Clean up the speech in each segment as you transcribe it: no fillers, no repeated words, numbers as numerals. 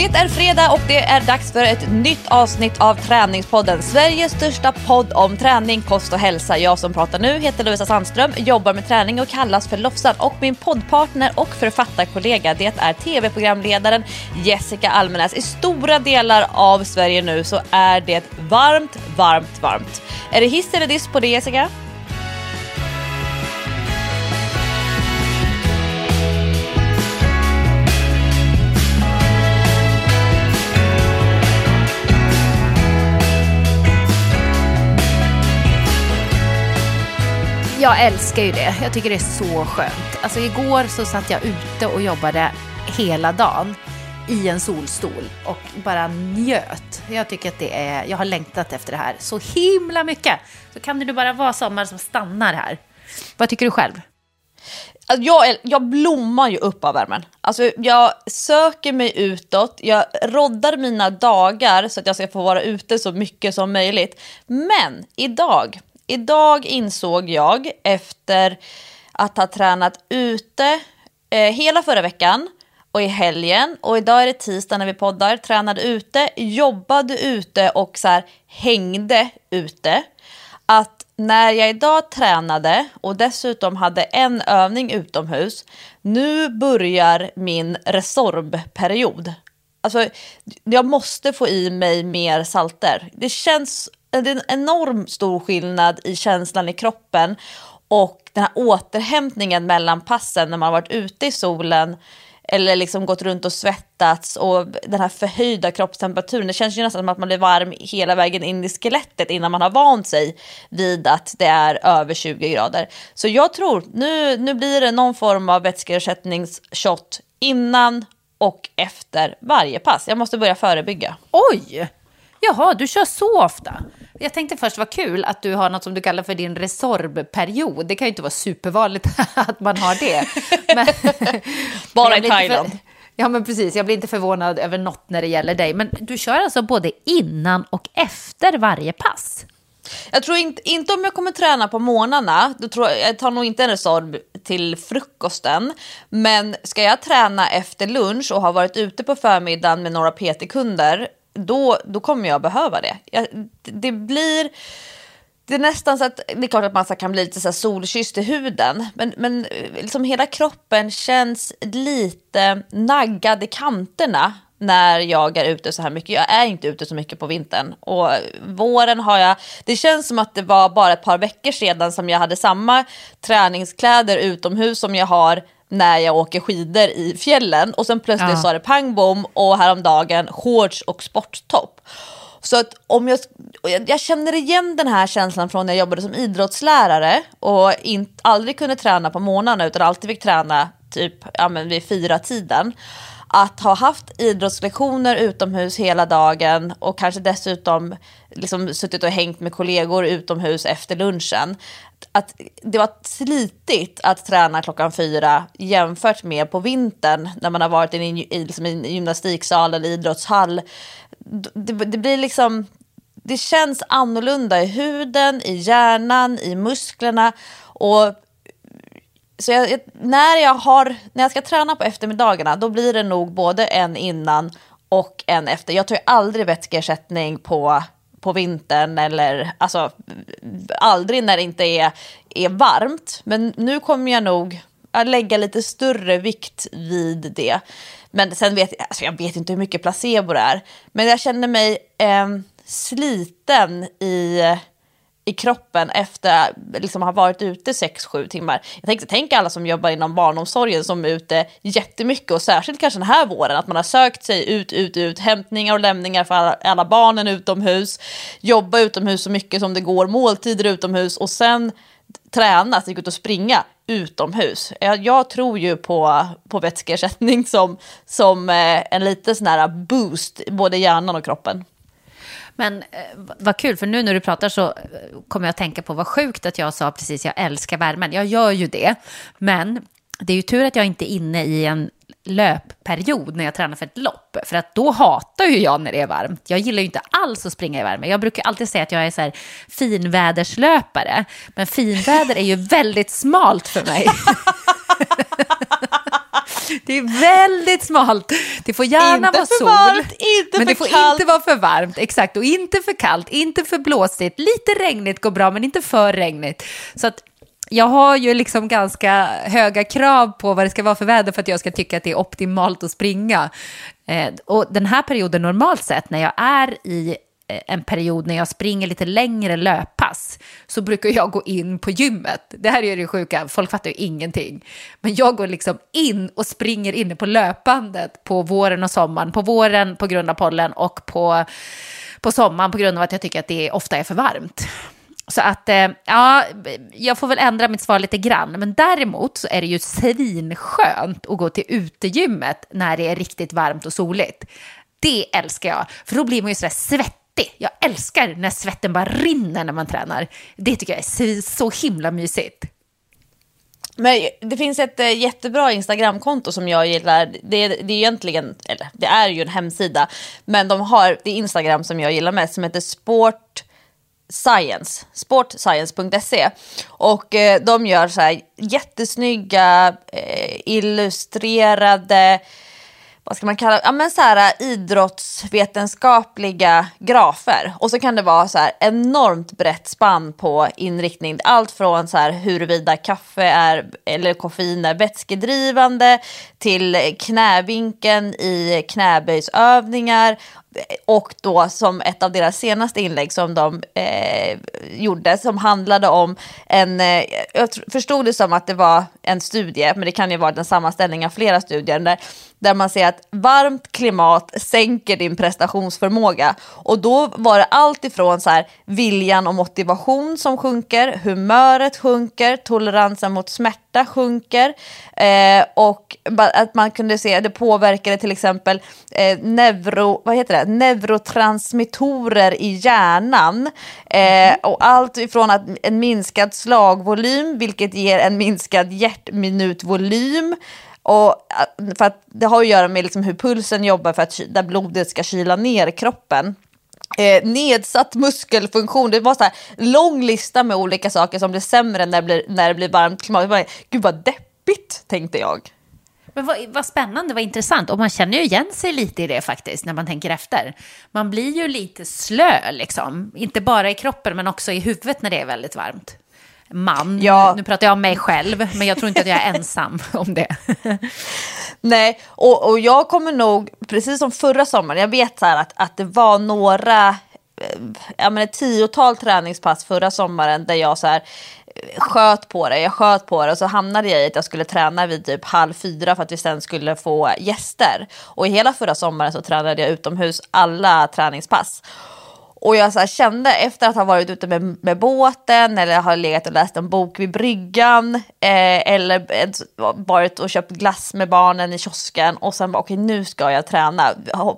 Det är fredag och det är dags för ett nytt avsnitt av Träningspodden, Sveriges största podd om träning, kost och hälsa. Jag som pratar nu heter Lovisa Sandström, jobbar med träning och kallas för Lofsan. Och min poddpartner och författarkollega, det är tv-programledaren Jessica Almenäs. I stora delar av Sverige nu så är det varmt. Är det hiss eller diss på det, Jessica? Jag älskar ju det. Jag tycker det är så skönt. Alltså igår så satt jag ute och jobbade hela dagen i en solstol och bara njöt. Jag tycker att jag har längtat efter det här så himla mycket. Så kan det nu bara vara sommar som stannar här. Vad tycker du själv? Jag blommar ju upp av värmen. Alltså jag söker mig utåt. Jag roddar mina dagar så att jag ska få vara ute så mycket som möjligt. Men Idag insåg jag efter att ha tränat ute hela förra veckan och i helgen, och idag är det tisdag när vi poddar, tränade ute, jobbade ute och så här hängde ute, att när jag idag tränade och dessutom hade en övning utomhus, nu börjar min resorbperiod. Alltså jag måste få i mig mer salter. Det är en enorm stor skillnad i känslan i kroppen och den här återhämtningen mellan passen när man har varit ute i solen eller liksom gått runt och svettats, och den här förhöjda kroppstemperaturen. Det känns ju nästan som att man blir varm hela vägen in i skelettet innan man har vant sig vid att det är över 20 grader. Så jag tror nu blir det någon form av vätskeersättningsshot innan och efter varje pass. Jag måste börja förebygga. Oj! Jaha, du kör så ofta. Jag tänkte först, vad kul att du har något som du kallar för din resorbperiod. Det kan ju inte vara supervanligt att man har det. Men, bara i Thailand. Ja, men precis. Jag blir inte förvånad över något när det gäller dig. Men du kör alltså både innan och efter varje pass? Jag tror inte om jag kommer träna på morgnarna. Jag tar nog inte en resorb till frukosten. Men ska jag träna efter lunch och ha varit ute på förmiddagen med några PT-kunder, då kommer jag behöva det. Det är nästan så att det är klart att man kan bli lite så här solkysst i huden, men liksom hela kroppen känns lite naggad i kanterna när jag är ute så här mycket. Jag är inte ute så mycket på vintern, och våren det känns som att det var bara ett par veckor sedan som jag hade samma träningskläder utomhus som jag har när jag åker skidor i fjällen, och sen plötsligt så är det pang bom, och häromdagen shorts och sporttopp. Så att om jag känner igen den här känslan från när jag jobbade som idrottslärare och aldrig kunde träna på morgnarna utan alltid fick träna typ vid 4-tiden. Att ha haft idrottslektioner utomhus hela dagen och kanske dessutom liksom suttit och hängt med kollegor utomhus efter lunchen. Att det var slitigt att träna 4:00 jämfört med på vintern när man har varit i en gymnastiksal eller idrottshall. Det blir liksom, det känns annorlunda i huden, i hjärnan, i musklerna. Och så när jag ska träna på eftermiddagarna, då blir det nog både en innan och en efter. Jag tar ju aldrig vätskeersättning på vintern, eller alltså aldrig när det inte är varmt. Men nu kommer jag nog att lägga lite större vikt vid det. Men sen jag vet inte hur mycket placebo det är. Men jag känner mig sliten i kroppen efter liksom ha varit ute 6-7 timmar. Jag tänker alla som jobbar inom barnomsorgen som är ute jättemycket, och särskilt kanske den här våren, att man har sökt sig ut, hämtningar och lämningar för alla barnen utomhus, jobba utomhus så mycket som det går, måltider utomhus, och sen träna, så gå ut och springa utomhus. Jag tror ju på vätskeersättning som en liten sån här boost både hjärnan och kroppen. Men vad kul, för nu när du pratar så kommer jag att tänka på vad sjukt att jag sa precis jag älskar värmen. Jag gör ju det, men det är ju tur att jag inte är inne i en löpperiod när jag tränar för ett lopp, för att då hatar ju jag när det är varmt. Jag gillar ju inte alls att springa i värme. Jag brukar alltid säga att jag är så här finväderslöpare, men finväder är ju väldigt smalt för mig. Det är väldigt smalt. Det får gärna inte vara för sol. varmt, inte men för det får kallt. inte vara för varmt. Exakt, och inte för kallt, inte för blåsigt. Lite regnigt går bra, men inte för regnigt. Så att jag har ju liksom ganska höga krav på vad det ska vara för väder för att jag ska tycka att det är optimalt att springa. Och den här perioden normalt sett, när jag är i en period när jag springer lite längre löppass, så brukar jag gå in på gymmet. Det här är ju det sjuka, folk fattar ju ingenting. Men jag går liksom in och springer inne på löpbandet på våren och sommaren. På våren på grund av pollen och på sommaren på grund av att jag tycker att det ofta är för varmt. Så att, ja, jag får väl ändra mitt svar lite grann. Men däremot så är det ju svinskönt att gå till utegymmet när det är riktigt varmt och soligt. Det älskar jag, för då blir man ju sådär svettig. Jag älskar när svetten bara rinner när man tränar. Det tycker jag är så himla mysigt. Men det finns ett jättebra Instagramkonto som jag gillar. Det är egentligen, eller det är ju en hemsida, men det är Instagram som jag gillar mest, som heter sportscience.se, och de gör så här jättesnygga illustrerade, vad ska man kalla, ja men så här idrottsvetenskapliga grafer, och så kan det vara så här enormt brett spann på inriktning, allt från så här huruvida kaffe är eller koffein är vätskedrivande till knävinkeln i knäböjsövningar, och då som ett av deras senaste inlägg som de gjorde, som handlade om jag förstod det som att det var en studie, men det kan ju vara en sammanställning av flera studier där man ser att varmt klimat sänker din prestationsförmåga, och då var det allt ifrån så här viljan och motivation som sjunker, humöret sjunker, toleransen mot smärta sjunker, och att man kunde se att det påverkade till exempel neurotransmittorer i hjärnan, och allt ifrån att en minskad slagvolym, vilket ger en minskad hjärtminutvolym, och för att det har att göra med liksom hur pulsen jobbar för att där blodet ska kyla ner kroppen. Nedsatt muskelfunktion, det var så här lång lista med olika saker som blir sämre när det blir varmt klimat. Gud vad deppigt, tänkte jag. Men vad spännande, vad intressant. Och man känner ju igen sig lite i det faktiskt när man tänker efter. Man blir ju lite slö liksom. Inte bara i kroppen men också i huvudet när det är väldigt varmt. Nu pratar jag om mig själv, men jag tror inte att jag är ensam om det. Nej, och jag kommer nog, precis som förra sommaren, jag vet så här att det var några, ett 10-tal träningspass förra sommaren där jag så här sköt på det, och så hamnade jag i att jag skulle träna vid typ 3:30 för att vi sen skulle få gäster. Och i hela förra sommaren så tränade jag utomhus alla träningspass. Och jag så här kände efter att ha varit ute med båten, eller har legat och läst en bok vid bryggan, eller varit och köpt glass med barnen i kiosken, och sen bara okej, nu ska jag träna.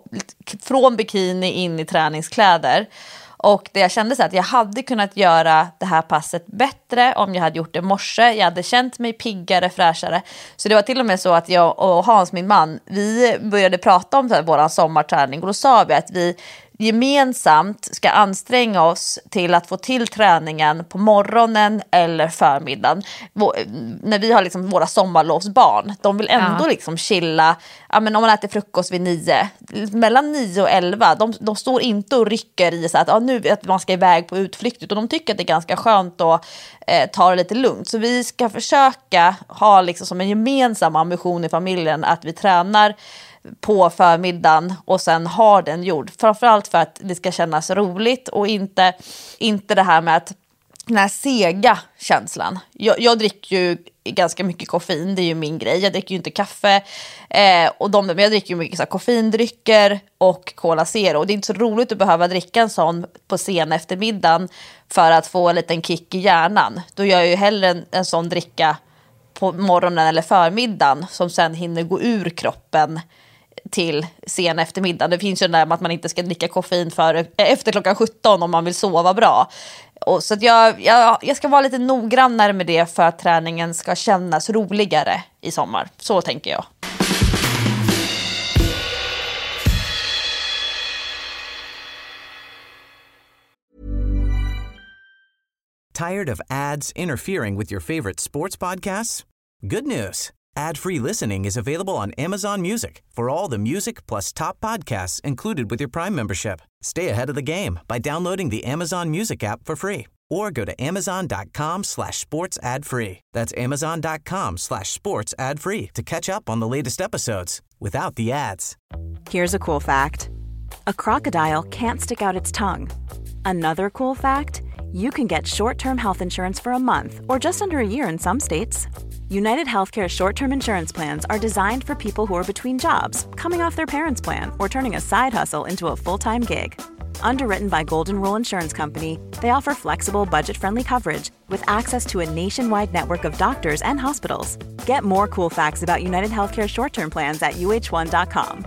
Från bikini in i träningskläder. Och det jag kände så att jag hade kunnat göra det här passet bättre om jag hade gjort det i morse. Jag hade känt mig piggare, fräschare. Så det var till och med så att jag och Hans, min man, vi började prata om vår sommarträning. Och då sa vi att vi gemensamt ska anstränga oss till att få till träningen på morgonen eller förmiddagen. När vi har liksom våra sommarlovsbarn, de vill ändå liksom chilla. Ja, men om man äter frukost vid 9, mellan 9 och 11, de står inte och rycker i så att nu att man ska iväg på utflykt, utan de tycker att det är ganska skönt att ta det lite lugnt. Så vi ska försöka ha liksom som en gemensam ambition i familjen att vi tränar på förmiddagen och sen har den gjord. Framförallt för att det ska kännas roligt och inte det här med att den här sega känslan. Jag dricker ju ganska mycket koffein, det är ju min grej. Jag dricker ju inte kaffe, men jag dricker ju mycket så här koffeindrycker och Cola Zero. Och det är inte så roligt att behöva dricka en sån på sen eftermiddagen för att få en liten kick i hjärnan. Då gör jag ju hellre en sån dricka på morgonen eller förmiddagen som sen hinner gå ur kroppen till sen eftermiddag. Det finns ju där med att man inte ska dricka koffein efter klockan 17 om man vill sova bra. Och så att jag ska vara lite noggrannare med det för att träningen ska kännas roligare i sommar. Så tänker jag. Tired of ads interfering with your favorite sports podcasts? Good news. Ad-free listening is available on Amazon Music for all the music plus top podcasts included with your Prime membership. Stay ahead of the game by downloading the Amazon Music app for free or go to amazon.com/sports ad free. That's amazon.com/sports ad free to catch up on the latest episodes without the ads. Here's a cool fact. A crocodile can't stick out its tongue. Another cool fact, you can get short-term health insurance for a month or just under a year in some states. United Healthcare short-term insurance plans are designed for people who are between jobs, coming off their parents' plan, or turning a side hustle into a full-time gig. Underwritten by Golden Rule Insurance Company, they offer flexible, budget-friendly coverage with access to a nationwide network of doctors and hospitals. Get more cool facts about United Healthcare short-term plans at uh1.com.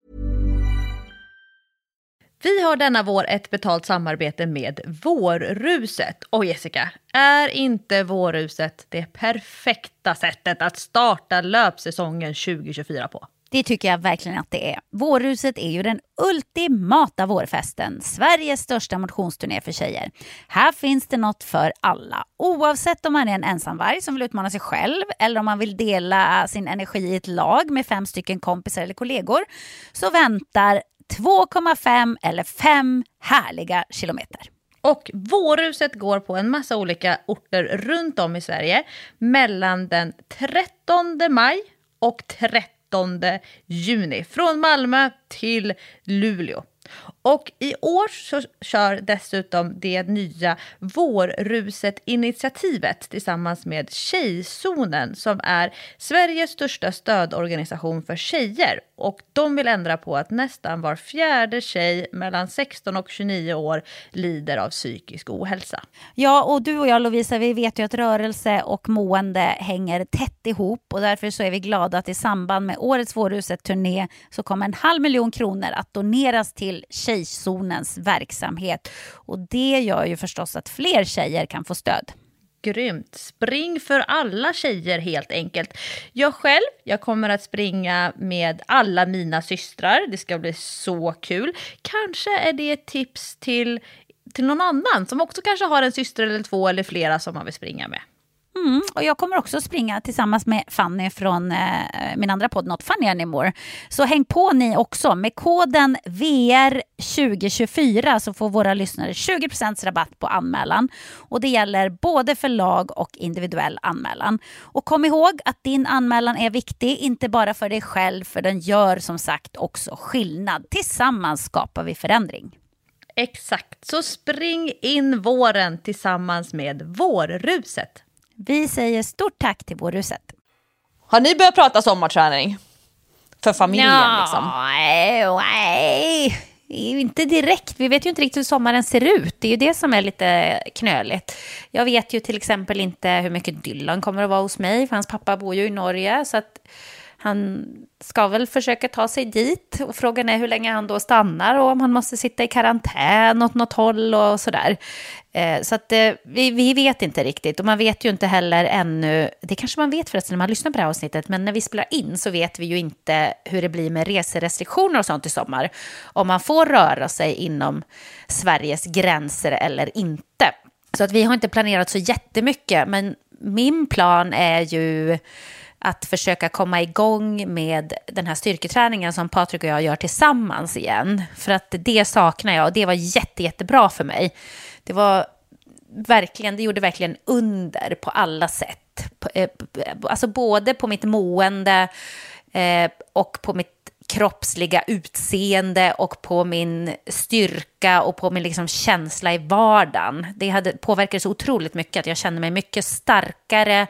Vi har denna vår ett betalt samarbete med Vårruset. Och Jessica, är inte Vårruset det perfekta sättet att starta löpsäsongen 2024 på? Det tycker jag verkligen att det är. Vårruset är ju den ultimata vårfesten. Sveriges största motionsturné för tjejer. Här finns det något för alla. Oavsett om man är en ensamvarg som vill utmana sig själv eller om man vill dela sin energi i ett lag med 5 stycken kompisar eller kollegor, så väntar 2,5 eller 5 härliga kilometer. Och Vårruset går på en massa olika orter runt om i Sverige mellan den 13 maj och 13 juni. Från Malmö till Luleå. Och i år så kör dessutom det nya Vårruset-initiativet tillsammans med Tjejzonen som är Sveriges största stödorganisation för tjejer. Och de vill ändra på att nästan var 4:e tjej mellan 16 och 29 år lider av psykisk ohälsa. Ja, och du och jag, Lovisa, vi vet ju att rörelse och mående hänger tätt ihop, och därför så är vi glada att i samband med årets Vårruset-turné så kommer 500 000 kronor att doneras till Tjejzonens verksamhet. Och det gör ju förstås att fler tjejer kan få stöd. Grymt. Spring för alla tjejer helt enkelt. Jag kommer att springa med alla mina systrar. Det ska bli så kul. Kanske är det ett tips till någon annan som också kanske har en syster eller 2 eller flera som man vill springa med. Och jag kommer också springa tillsammans med Fanny från min andra podd Not Funny Anymore. Så häng på ni också. Med koden VR2024 så får våra lyssnare 20% rabatt på anmälan. Och det gäller både för lag och individuell anmälan. Och kom ihåg att din anmälan är viktig, inte bara för dig själv, för den gör som sagt också skillnad. Tillsammans skapar vi förändring. Exakt, så spring in våren tillsammans med Vårruset. Vi säger stort tack till Vårruset. Har ni börjat prata sommarträning? För familjen liksom? Nej, inte direkt. Vi vet ju inte riktigt hur sommaren ser ut. Det är ju det som är lite knöligt. Jag vet ju till exempel inte hur mycket Dylan kommer att vara hos mig. För hans pappa bor ju i Norge, så att han ska väl försöka ta sig dit. Och frågan är hur länge han då stannar och om han måste sitta i karantän åt något håll och sådär. Så att vi vet inte riktigt. Och man vet ju inte heller ännu, det kanske man vet förresten när man lyssnar på det här avsnittet, men när vi spelar in så vet vi ju inte hur det blir med reserestriktioner och sånt i sommar. Om man får röra sig inom Sveriges gränser eller inte. Så att vi har inte planerat så jättemycket, men min plan är ju att försöka komma igång med den här styrketräningen som Patrik och jag gör tillsammans igen. För att det saknar jag, och det var jättebra för mig. Det gjorde verkligen under på alla sätt. Alltså både på mitt mående och på mitt kroppsliga utseende och på min styrka och på min liksom känsla i vardagen. Det hade påverkat så otroligt mycket att jag kände mig mycket starkare,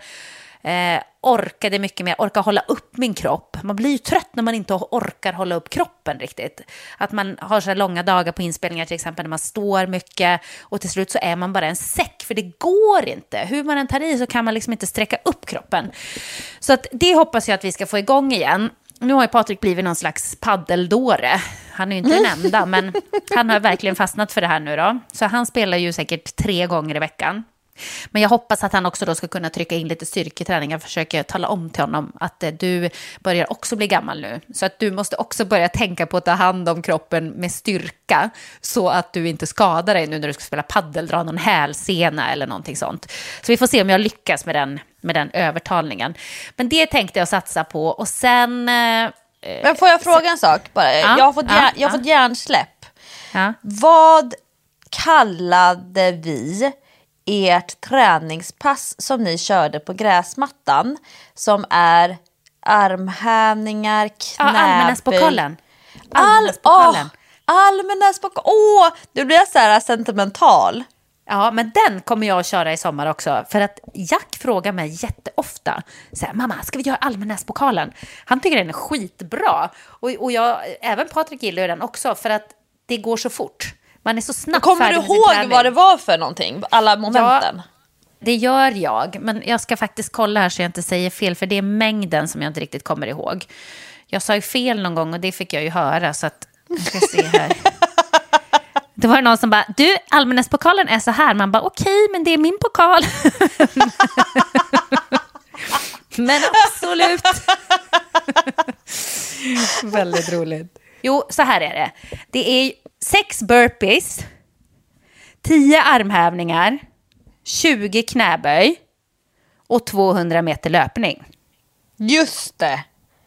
orkade mycket mer, orkar hålla upp min kropp. Man blir ju trött när man inte orkar hålla upp kroppen riktigt. Att man har så här långa dagar på inspelningar till exempel när man står mycket och till slut så är man bara en säck, för det går inte. Hur man än tar i så kan man liksom inte sträcka upp kroppen. Så att det hoppas jag att vi ska få igång igen. Nu har ju Patrik blivit någon slags paddeldåre. Han är ju inte den enda, men han har verkligen fastnat för det här nu då. Så han spelar ju säkert 3 gånger i veckan. Men jag hoppas att han också då ska kunna trycka in lite styrketräning. Jag försöker tala om till honom att du börjar också bli gammal nu. Så att du måste också börja tänka på att ta hand om kroppen med styrka. Så att du inte skadar dig nu när du ska spela paddel, dra någon hälsena eller någonting sånt. Så vi får se om jag lyckas med den övertalningen. Men det tänkte jag satsa på. Och sen... Men får jag fråga en sak bara? Ja, jag har fått hjärnsläpp. Ja. Vad kallade vi ert träningspass som ni körde på gräsmattan, som är armhävningar, knäböj? Almenäspokalen. Almenäspokalen. Nu blir jag så här sentimental. Ja, men den kommer jag att köra i sommar också. För att Jack frågar mig jätteofta. Så här, mamma, ska vi göra Almenäspokalen? Han tycker den är skitbra. Och jag, även Patrik gillar ju den också. För att det går så fort. Man är så snabbt kommer färdig du med sin ihåg träning. vad det var för någonting? Alla momenten? Ja, det gör jag. Men jag ska faktiskt kolla här så jag inte säger fel. För det är mängden som jag inte riktigt kommer ihåg. Jag sa ju fel någon gång och det fick jag ju höra. Så att, jag ska se här. Det var någon som bara, du, Almenäspokalen är så här. Man bara, okej, men det är min pokal. Men absolut. Väldigt roligt. Jo, så här är det. Det är 6 burpees, 10 armhävningar, 20 knäböj och 200 meter löpning. Just det.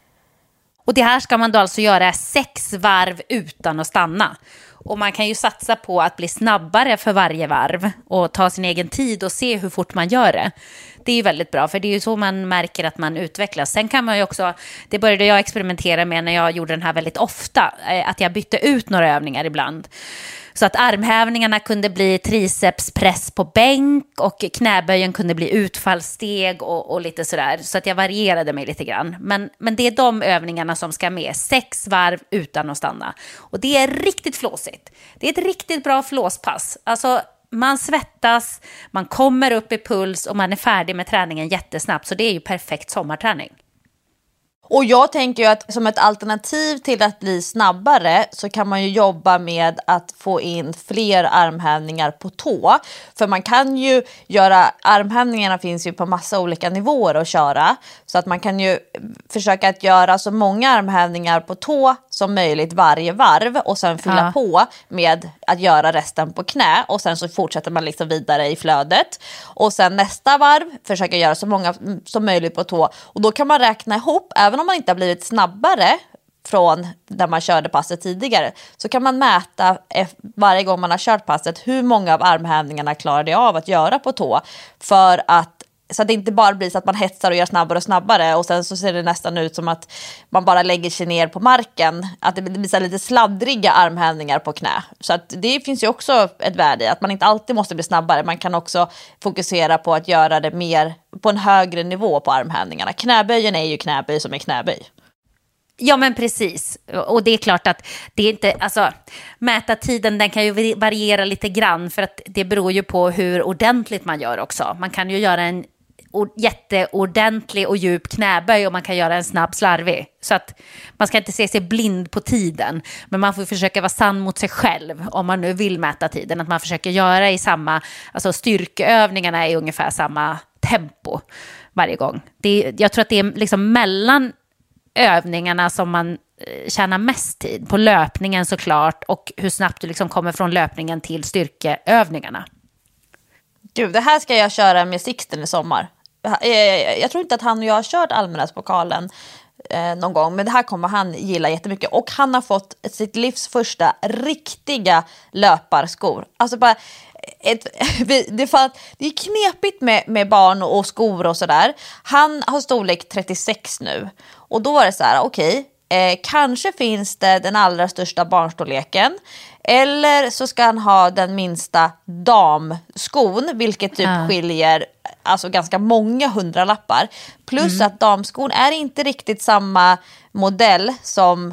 Och det här ska man då alltså göra 6 varv utan att stanna. Och man kan ju satsa på att bli snabbare för varje varv och ta sin egen tid och se hur fort man gör det. Det är ju väldigt bra, för det är ju så man märker att man utvecklas. Sen kan man ju också, det började jag experimentera med när jag gjorde den här väldigt ofta, att jag bytte ut några övningar ibland. Så att armhävningarna kunde bli tricepspress på bänk och knäböjen kunde bli utfallssteg och lite sådär. Så att jag varierade mig lite grann. Men det är de övningarna som ska med. 6 varv utan att stanna. Och det är riktigt flåsigt. Det är ett riktigt bra flåspass. Alltså man svettas, man kommer upp i puls och man är färdig med träningen jättesnabbt. Så det är ju perfekt sommarträning. Och jag tänker ju att som ett alternativ till att bli snabbare så kan man ju jobba med att få in fler armhävningar på tå. För man kan ju göra, armhävningarna finns ju på massa olika nivåer att köra. Så att man kan ju försöka att göra så många armhävningar på tå som möjligt varje varv. Och sen fylla på med att göra resten på knä. Och sen så fortsätter man liksom vidare i flödet. Och sen nästa varv försöka göra så många som möjligt på tå. Och då kan man räkna ihop, även om man inte har blivit snabbare från där man körde passet tidigare, så kan man mäta varje gång man har kört passet hur många av armhävningarna klarar det av att göra på tå, för att så att det inte bara blir så att man hetsar och gör snabbare och snabbare och sen så ser det nästan ut som att man bara lägger sig ner på marken, att det blir så lite sladdriga armhävningar på knä. Så att det finns ju också ett värde i att man inte alltid måste bli snabbare. Man kan också fokusera på att göra det mer på en högre nivå på armhävningarna. Knäböjen är ju knäböj som är knäböj. Ja, men precis. Och det är klart att det är inte, alltså mäta tiden, den kan ju variera lite grann, för att det beror ju på hur ordentligt man gör också. Man kan ju göra en jätteordentlig och djup knäböj och man kan göra en snabb slarvig. Så att man ska inte se sig blind på tiden, men man får försöka vara sann mot sig själv om man nu vill mäta tiden. Att man försöker göra i samma, alltså styrkeövningarna är ungefär samma tempo varje gång. Jag tror att det är liksom mellan övningarna som man tjänar mest tid. På löpningen såklart, och hur snabbt du liksom kommer från löpningen till styrkeövningarna. Gud, det här ska jag köra med Sixten i sommar. Jag tror inte att han och jag har kört Almenäspokalen någon gång, men det här kommer han gilla jättemycket. Och han har fått sitt livs första riktiga löparskor. Alltså bara det är knepigt med barn och skor och sådär. Han har storlek 36 nu. Och då var det så här, okej, kanske finns det den allra största barnstorleken, eller så ska han ha den minsta damskon, vilket typ skiljer alltså ganska många hundralappar. Plus att damskon är inte riktigt samma modell som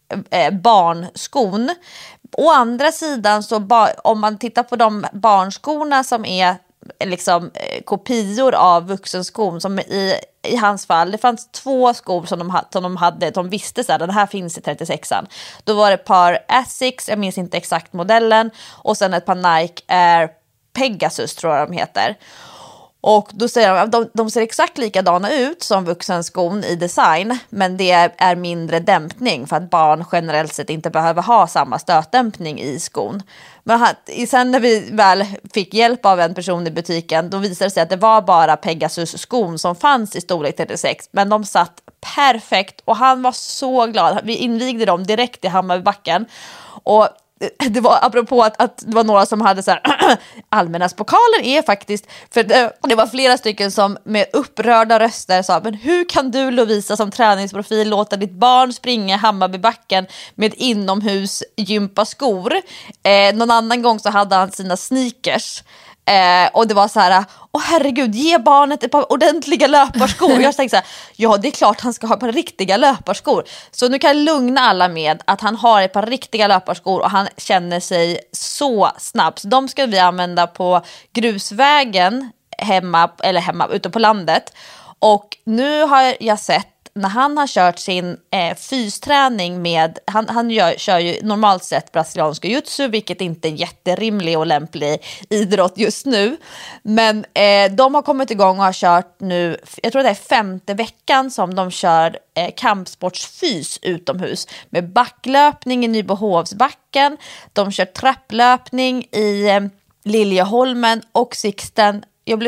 barnskon. Å andra sidan så om man tittar på de barnskorna som är liksom kopior av vuxenskon, som i hans fall, det fanns 2 skor som de visste så här, den här finns i 36an. Då var det ett par Asics, jag minns inte exakt modellen, och sen ett par Nike Air Pegasus tror jag de heter. Och då säger de ser exakt likadana ut som vuxenskon i design, men det är mindre dämpning för att barn generellt sett inte behöver ha samma stötdämpning i skon. Men sen när vi väl fick hjälp av en person i butiken, då visade det sig att det var bara Pegasus-skon som fanns i storlek 36, men de satt perfekt och han var så glad. Vi invigde dem direkt i Hammarbybacken och det var apropå att det var några som hade så här Allmännaspokalen är faktiskt, för det var flera stycken som med upprörda röster sa, men hur kan du Lovisa som träningsprofil låta ditt barn springa i Hammarbybacken med inomhus gympaskor? Någon annan gång så hade han sina sneakers. Och det var så här, herregud, ge barnet ett par ordentliga löparskor. Jag tänkte så här, ja det är klart han ska ha ett par riktiga löparskor. Så nu kan jag lugna alla med att han har ett par riktiga löparskor och han känner sig så snabb. Så de ska vi använda på grusvägen hemma ute på landet. Och nu har jag sett när han har kört sin fysträning med, kör ju normalt sett brasiliansk jiu-jitsu, vilket inte är jätterimlig och lämplig idrott just nu. Men de har kommit igång och har kört nu, jag tror det är 5:e veckan som de kör kampsportsfys utomhus. Med backlöpning i Nybohovsbacken, de kör trapplöpning i Liljeholmen och Sixten.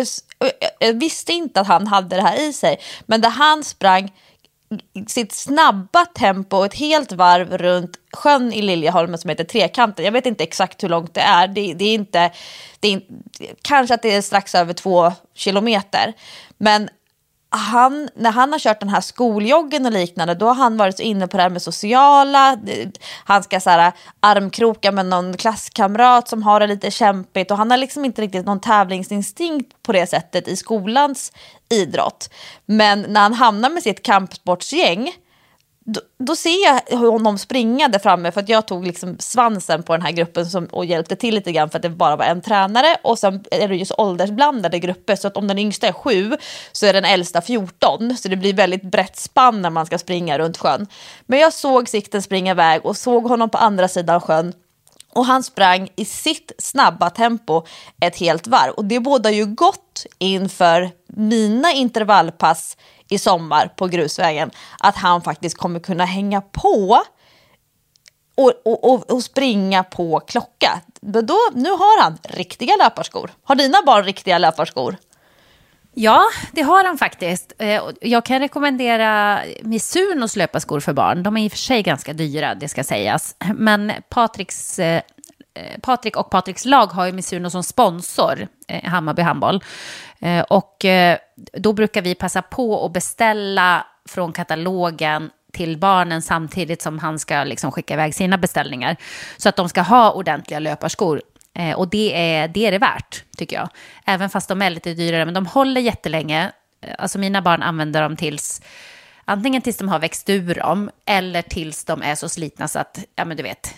Jag visste inte att han hade det här i sig, men där han sprang sitt snabba tempo ett helt varv runt sjön i Liljeholmen som heter Trekanten. Jag vet inte exakt hur långt det är. Det är inte kanske att det är strax över 2 kilometer. Men när han har kört den här skoljoggen och liknande, då har han varit så inne på det här med sociala. Han ska så här armkroka med någon klasskamrat som har det lite kämpigt och han har liksom inte riktigt någon tävlingsinstinkt på det sättet i skolans idrott. Men när han hamnar med sitt kampsportsgäng, då ser jag honom springa där framme, för att jag tog liksom svansen på den här gruppen och hjälpte till lite grann för att det bara var en tränare, och sen är det ju så åldersblandade grupper, så att om den yngsta är 7 så är den äldsta 14, så det blir väldigt brett spann när man ska springa runt sjön. Men jag såg Sikten springa iväg och såg honom på andra sidan sjön. Och han sprang i sitt snabba tempo ett helt varv. Och det bådar ju gott inför mina intervallpass i sommar på grusvägen. Att han faktiskt kommer kunna hänga på och springa på klocka. Nu har han riktiga löparskor. Har dina barn riktiga löparskor? Ja, det har han faktiskt. Jag kan rekommendera Mizunos löparskor för barn. De är i och för sig ganska dyra, det ska sägas. Men Patrik och Patriks lag har ju Mizuno som sponsor, Hammarby handboll. Och då brukar vi passa på att beställa från katalogen till barnen samtidigt som han ska liksom skicka iväg sina beställningar. Så att de ska ha ordentliga löparskor. Och det är det värt, tycker jag. Även fast de är lite dyrare, men de håller jättelänge. Alltså mina barn använder dem antingen tills de har växt ur dem, eller tills de är så slitna så att, ja men du vet,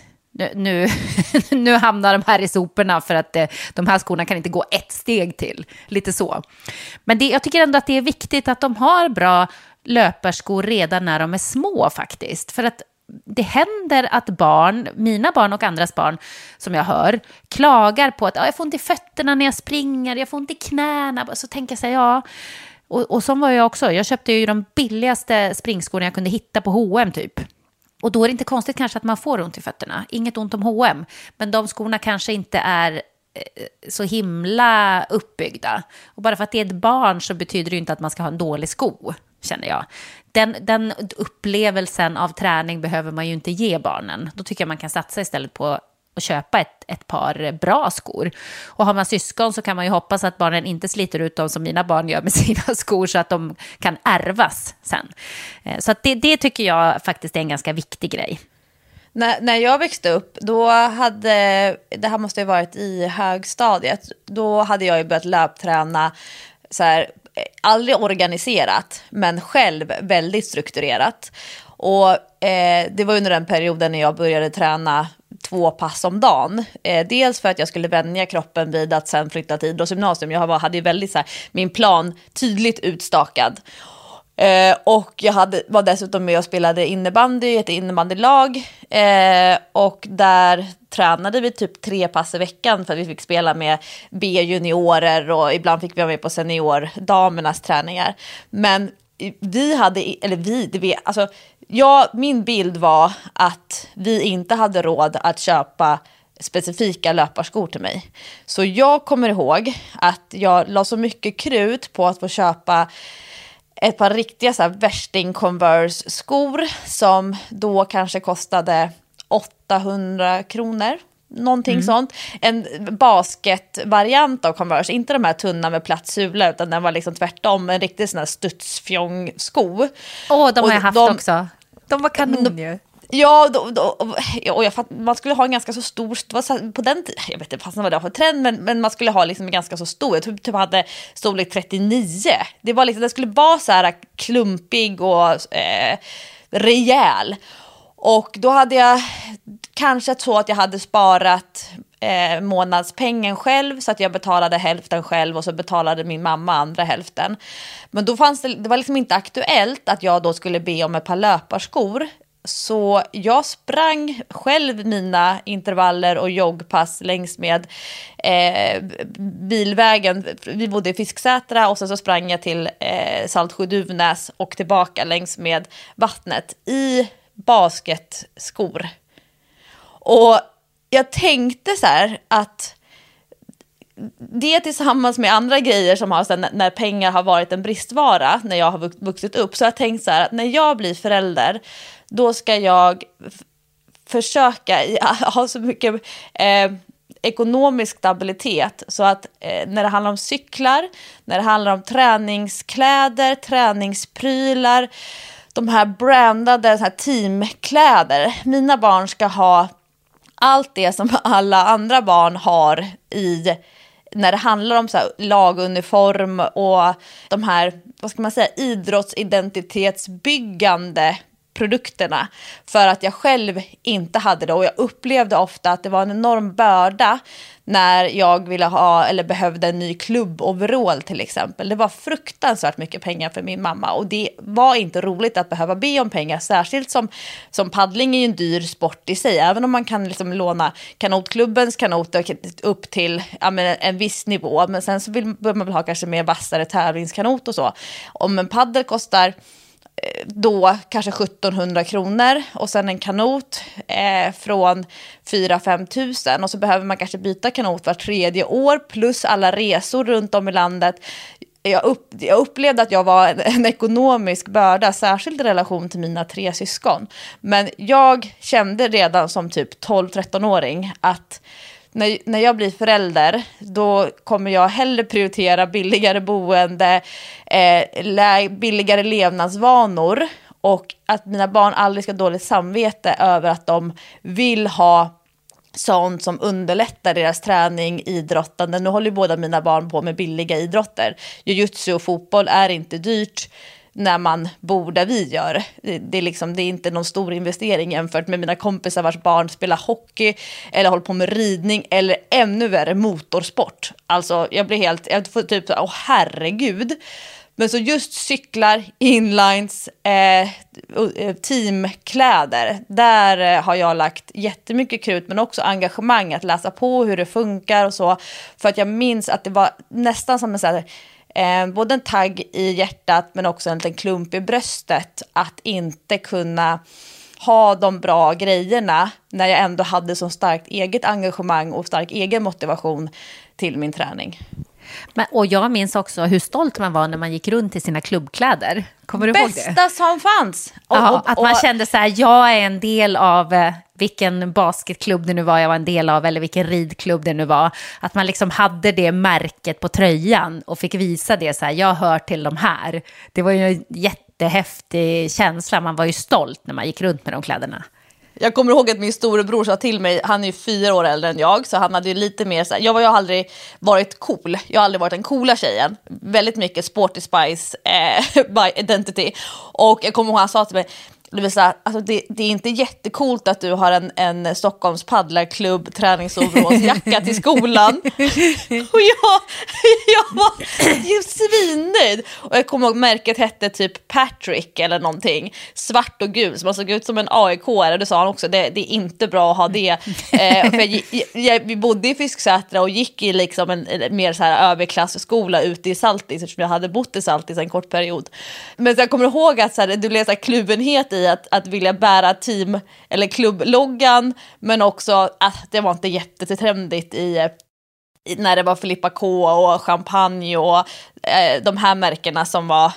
nu hamnar de här i soporna för att de här skorna kan inte gå ett steg till. Lite så. Men jag tycker ändå att det är viktigt att de har bra löparskor redan när de är små faktiskt. För att det händer att mina barn och andras barn som jag hör, klagar på att jag får ont i fötterna när jag springer, jag får ont i knäna. Så tänker jag så här, ja. Och så var jag också. Jag köpte ju de billigaste springskorna jag kunde hitta på H&M typ. Och då är det inte konstigt kanske att man får ont i fötterna. Inget ont om H&M. Men de skorna kanske inte är så himla uppbyggda. Och bara för att det är ett barn så betyder det ju inte att man ska ha en dålig sko, känner jag. Den upplevelsen av träning behöver man ju inte ge barnen. Då tycker jag man kan satsa istället på att köpa ett par bra skor. Och har man syskon så kan man ju hoppas att barnen inte sliter ut dem som mina barn gör med sina skor, så att de kan ärvas sen. Så att det tycker jag faktiskt är en ganska viktig grej. När jag växte upp, det här måste ha varit i högstadiet, då hade jag ju börjat löpträna så här, aldrig organiserat, men själv väldigt strukturerat. Och det var under den perioden när jag började träna 2 pass om dagen. Dels för att jag skulle vänja kroppen vid att sen flytta till idrottsgymnasium. Jag hade ju väldigt så här, min plan tydligt utstakad. Och jag var dessutom med och spelade innebandy i ett innebandylag. Och där tränade vi typ 3 pass i veckan för att vi fick spela med B-juniorer och ibland fick vi vara med på seniordamernas träningar. Men min bild var att vi inte hade råd att köpa specifika löparskor till mig. Så jag kommer ihåg att jag la så mycket krut på att få köpa ett par riktiga så här värsting Converse-skor som då kanske kostade 800 kronor. Någonting sånt. En basketvariant av Converse. Inte de här tunna med platt sula, utan den var liksom tvärtom. En riktig sån här studsfjång-sko. De har jag haft också. De var kanon ju. Ja, man skulle ha en ganska så stor, på den tiden, jag vet inte vad det var för trend, men man skulle ha liksom en ganska så stor, jag typ hade storlek 39. Det var liksom, det skulle vara så här klumpig och rejäl. Och då hade jag kanske så att jag hade sparat månadspengen själv, så att jag betalade hälften själv och så betalade min mamma andra hälften. Men då det var liksom inte aktuellt att jag då skulle be om ett par löparskor. Så jag sprang själv mina intervaller och joggpass längs med bilvägen. Vi bodde i Fisksätra och sen så sprang jag till Saltsjö-Duvnäs och tillbaka längs med vattnet i basketskor. Och jag tänkte så här att det tillsammans med andra grejer som har, när pengar har varit en bristvara när jag har vuxit upp, så jag tänkt så här att när jag blir förälder, då ska jag försöka ha så mycket ekonomisk stabilitet så att när det handlar om cyklar, när det handlar om träningskläder, träningsprylar, de här brandade så här teamkläder, mina barn ska ha allt det som alla andra barn har när det handlar om så här laguniform och de här, vad ska man säga, idrottsidentitetsbyggande produkterna, för att jag själv inte hade det. Och jag upplevde ofta att det var en enorm börda när jag ville ha eller behövde en ny klubboverall till exempel. Det var fruktansvärt mycket pengar för min mamma och det var inte roligt att behöva be om pengar, särskilt som paddling är ju en dyr sport i sig, även om man kan liksom låna kanotklubbens kanoter upp till en viss nivå, men sen så bör man väl ha kanske mer vassare tävlingskanot och så. Om en paddel kostar då kanske 1700 kronor och sen en kanot från 4-5 tusen, och så behöver man kanske byta kanot var 3:e år plus alla resor runt om i landet. Jag upplevde att jag var en ekonomisk börda, särskilt i relation till mina 3 syskon. Men jag kände redan som typ 12-13-åring att när jag blir förälder, då kommer jag hellre prioritera billigare boende, billigare levnadsvanor, och att mina barn aldrig ska ha dåligt samvete över att de vill ha sånt som underlättar deras träning, idrottande. Nu håller ju båda mina barn på med billiga idrotter. Jiu-jitsu och fotboll är inte dyrt när man bor där vi gör. Det är inte någon stor investering jämfört med mina kompisar vars barn spelar hockey eller håller på med ridning eller ännu värre motorsport. Alltså jag får typ herregud. Men så just cyklar, inlines, teamkläder, där har jag lagt jättemycket krut, men också engagemang att läsa på hur det funkar och så. För att jag minns att det var nästan som en så här, både en tagg i hjärtat men också en liten klump i bröstet att inte kunna ha de bra grejerna när jag ändå hade så starkt eget engagemang och stark egen motivation till min träning. Och jag minns också hur stolt man var när man gick runt i sina klubbkläder. Kommer du ihåg det? Bästa som fanns! Att man kände så här, jag är en del av vilken basketklubb det nu var jag var en del av, eller vilken ridklubb det nu var. Att man liksom hade det märket på tröjan och fick visa det så här, jag hör till de här. Det var ju en jättehäftig känsla, man var ju stolt när man gick runt med de kläderna. Jag kommer ihåg att min storebror sa till mig, han är ju 4 år äldre än jag, så han hade ju lite mer så här, jag har aldrig varit cool, jag har aldrig varit den coola tjejen, väldigt mycket Sporty Spice by identity, och jag kommer ihåg han sa till mig, Lovisa, alltså det är inte jättekult att du har en Stockholms paddlarklubb träningsoverallsjacka till skolan. Och jag var ju svinnöjd. Och jag kommer ihåg märket hette typ Patrick eller någonting. Svart och gul, som såg ut som en AIK-are. Det sa han också, det är inte bra att ha det. För vi bodde i Fisksätra och gick i liksom en mer så här överklassskola ute i Saltis, eftersom jag hade bott i Saltis en kort period. Men jag kommer ihåg att så här, du läser kluvenhet i att vilja bära team eller klubbloggan, men också att det var inte jättetrendigt när det var Filippa K och champagne och de här märkena som var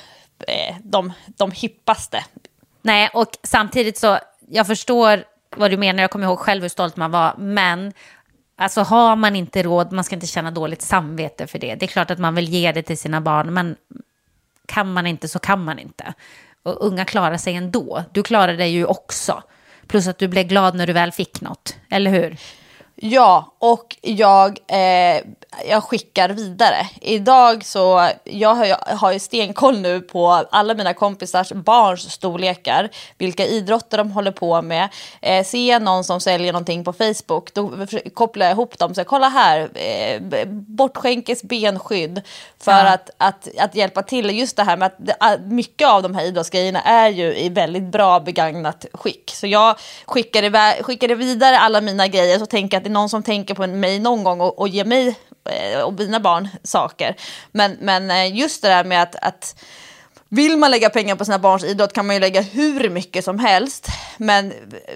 de hippaste. Nej, och samtidigt så, jag förstår vad du menar, jag kommer ihåg själv hur stolt man var, men alltså har man inte råd, man ska inte känna dåligt samvete för det. Det är klart att man vill ge det till sina barn, men kan man inte så kan man inte. Och unga klarar sig ändå. Du klarar dig ju också. Plus att du blev glad när du väl fick något, eller hur? Ja, och jag skickar vidare. Idag så, jag har ju stenkoll nu på alla mina kompisars barns storlekar, vilka idrotter de håller på med. Ser jag någon som säljer någonting på Facebook, då kopplar jag ihop dem. Så jag kollar här, bortskänkes benskydd, för att hjälpa till. Just det här med att mycket av de här idrottsgrejerna är ju i väldigt bra begagnat skick. Så jag skickar vidare alla mina grejer, så tänker jag att det är någon som tänker på mig någon gång och ger mig och mina barn saker. Men just det där med att vill man lägga pengar på sina barns idrott kan man ju lägga hur mycket som helst. Men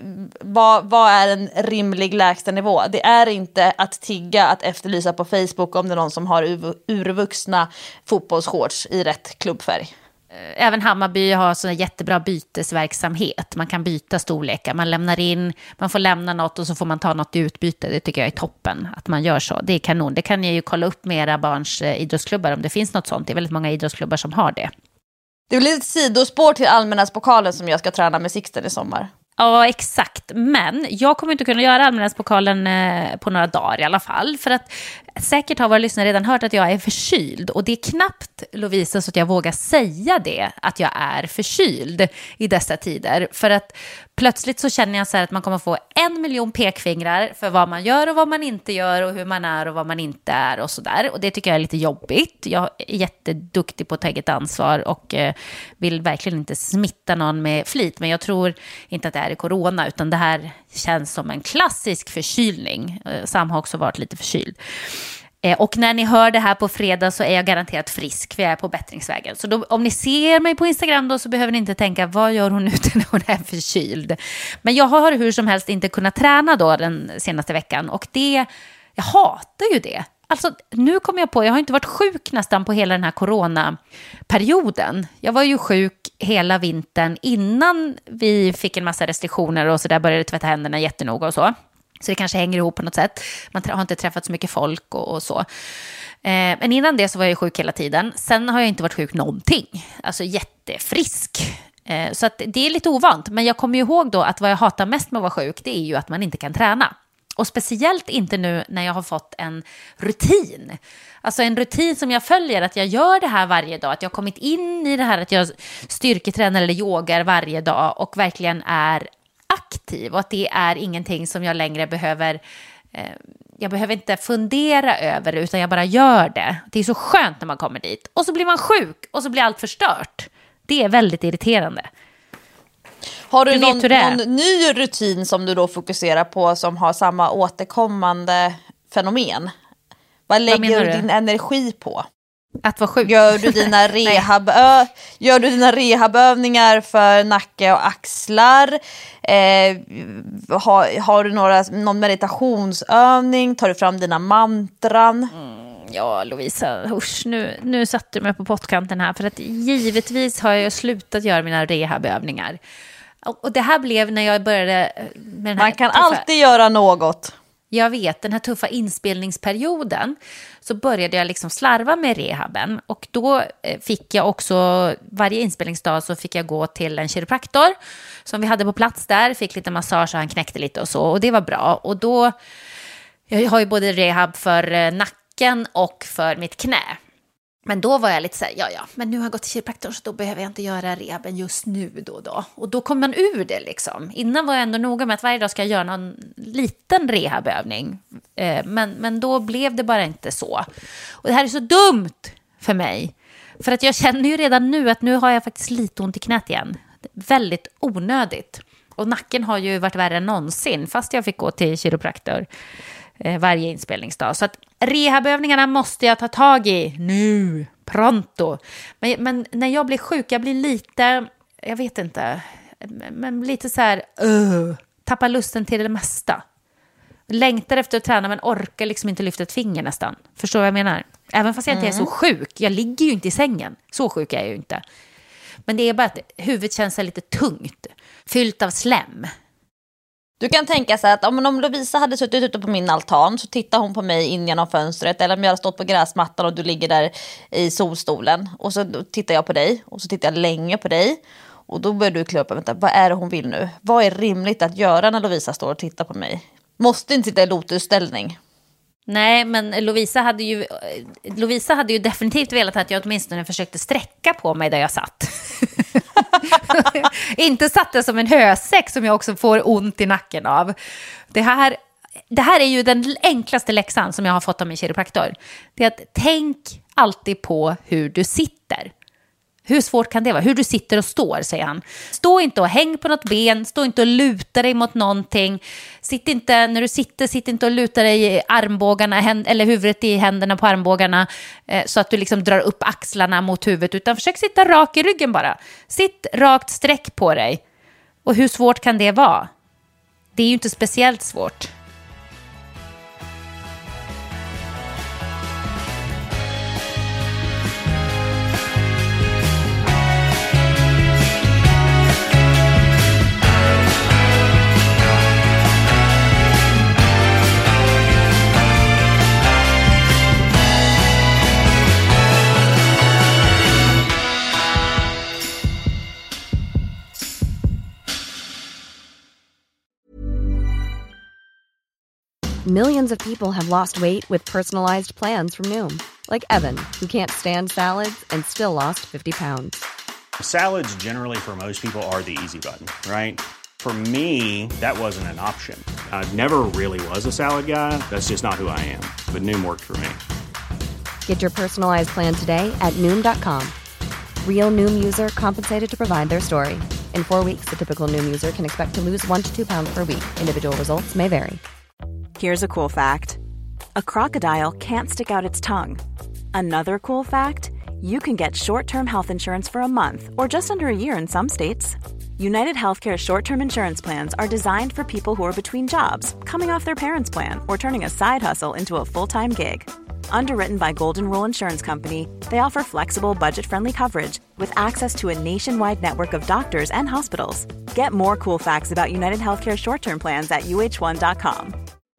vad är en rimlig lägsta nivå? Det är inte att tigga att efterlysa på Facebook om det är någon som har urvuxna fotbollsshorts i rätt klubbfärg. Även Hammarby har sån jättebra bytesverksamhet. Man kan byta storlekar, man lämnar in, man får lämna något och så får man ta något i utbyte. Det tycker jag är toppen att man gör så. Det är kanon. Det kan ni ju kolla upp med era barns idrottsklubbar om det finns något sånt. Det är väldigt många idrottsklubbar som har det. Det är väl ett sidospår till Allmänhetspokalen som jag ska träna med Sixten i sommar. Ja, exakt. Men jag kommer inte kunna göra Allmänhetspokalen på några dagar i alla fall. För att säkert har våra lyssnare redan hört att jag är förkyld. Och det är knappt, Lovisa, så att jag vågar säga det, att jag är förkyld i dessa tider. För att plötsligt så känner jag så här att man kommer få 1 miljon pekfingrar för vad man gör och vad man inte gör och hur man är och vad man inte är och sådär. Och det tycker jag är lite jobbigt. Jag är jätteduktig på att ta eget ansvar och vill verkligen inte smitta någon med flit. Men jag tror inte att det är corona, utan det här känns som en klassisk förkylning. Sam har också varit lite förkyld. Och när ni hör det här på fredag så är jag garanterat frisk, för jag är på bättringsvägen. Så då, om ni ser mig på Instagram då, så behöver ni inte tänka, vad gör hon nu när hon är förkyld? Men jag har hur som helst inte kunnat träna då den senaste veckan. Och jag hatar ju det. Alltså nu kommer jag på, jag har inte varit sjuk nästan på hela den här coronaperioden. Jag var ju sjuk hela vintern innan vi fick en massa restriktioner och så där, började tvätta händerna jättenoga och så. Så det kanske hänger ihop på något sätt. Man har inte träffat så mycket folk och så. Men innan det så var jag sjuk hela tiden. Sen har jag inte varit sjuk någonting. Alltså jättefrisk. Så att det är lite ovant. Men jag kommer ju ihåg då att vad jag hatar mest med att vara sjuk, det är ju att man inte kan träna. Och speciellt inte nu när jag har fått en rutin. Alltså en rutin som jag följer, att jag gör det här varje dag. Att jag har kommit in i det här att jag styrketränar eller yogar varje dag och verkligen är aktiv. Och att det är ingenting som jag längre behöver... Jag behöver inte fundera över det, utan jag bara gör det. Det är så skönt när man kommer dit. Och så blir man sjuk och så blir allt förstört. Det är väldigt irriterande. Har du någon ny rutin som du då fokuserar på som har samma återkommande fenomen? Vad lägger du din energi på? Att vara sjuk. Gör du dina rehabövningar för nacke och axlar? Har du någon meditationsövning? Tar du fram dina mantran? Ja, Lovisa, nu satte du mig på pottkanten här. För att givetvis har jag slutat göra mina rehabövningar. Och det här blev när jag började med den här. Man kan alltid göra något. Jag vet, den här tuffa inspelningsperioden så började jag liksom slarva med rehaben. Och då fick jag också, varje inspelningsdag så fick jag gå till en kiropraktor som vi hade på plats där. Fick lite massage och han knäckte lite och så. Och det var bra. Och då, jag har ju både rehab för nacken och för mitt knä. Men då var jag lite så här, men nu har jag gått till kiropraktorn så då behöver jag inte göra rehaben just nu då. Och då kom man ur det liksom. Innan var jag ändå noga med att varje dag ska jag göra någon liten rehabövning. Men då blev det bara inte så. Och det här är så dumt för mig. För att jag känner ju redan nu att nu har jag faktiskt lite ont i knät igen. Väldigt onödigt. Och nacken har ju varit värre än någonsin fast jag fick gå till kiropraktor varje inspelningsdag. Så att rehabövningarna måste jag ta tag i nu, pronto. Men när jag blir sjuk, jag blir lite, jag vet inte, men lite så här, tappar lusten till det mesta. Längtar efter att träna men orkar liksom inte lyfta ett finger nästan. Förstår vad jag menar? Även fast jag inte är så sjuk, jag ligger ju inte i sängen. Så sjuk är jag ju inte. Men det är bara att huvudet känns lite tungt, fyllt av slem. Du kan tänka sig att om Lovisa hade suttit ute på min altan så tittar hon på mig in genom fönstret. Eller om jag hade stått på gräsmattan och du ligger där i solstolen. Och så tittar jag på dig och så tittar jag länge på dig. Och då börjar du klä upp, vänta, vad är det hon vill nu? Vad är rimligt att göra när Lovisa står och tittar på mig? Måste inte sitta i lotusställning. Nej, men Lovisa hade ju definitivt velat att jag åtminstone försökte sträcka på mig där jag satt. Inte satte som en hösäck som jag också får ont i nacken av. Det här är ju den enklaste läxan som jag har fått av min kiropraktor. Det är att tänk alltid på hur du sitter. Hur svårt kan det vara? Hur du sitter och står, säger han. Stå inte och häng på något ben. Stå inte och luta dig mot någonting. Sitt inte och luta dig i armbågarna eller huvudet i händerna på armbågarna så att du liksom drar upp axlarna mot huvudet. Utan försök sitta rak i ryggen bara. Sitt rakt, sträck på dig. Och hur svårt kan det vara? Det är ju inte speciellt svårt. Millions of people have lost weight with personalized plans from Noom. Like Evan, who can't stand salads and still lost 50 pounds. Salads generally for most people are the easy button, right? For me, that wasn't an option. I never really was a salad guy. That's just not who I am. But Noom worked for me. Get your personalized plan today at Noom.com. Real Noom user compensated to provide their story. In 4 weeks, the typical Noom user can expect to lose 1 to 2 pounds per week. Individual results may vary. Here's a cool fact. A crocodile can't stick out its tongue. Another cool fact, you can get short-term health insurance for a month or just under a year in some states. United Healthcare short-term insurance plans are designed for people who are between jobs, coming off their parents' plan, or turning a side hustle into a full-time gig. Underwritten by Golden Rule Insurance Company, they offer flexible, budget-friendly coverage with access to a nationwide network of doctors and hospitals. Get more cool facts about United Healthcare short-term plans at uh1.com.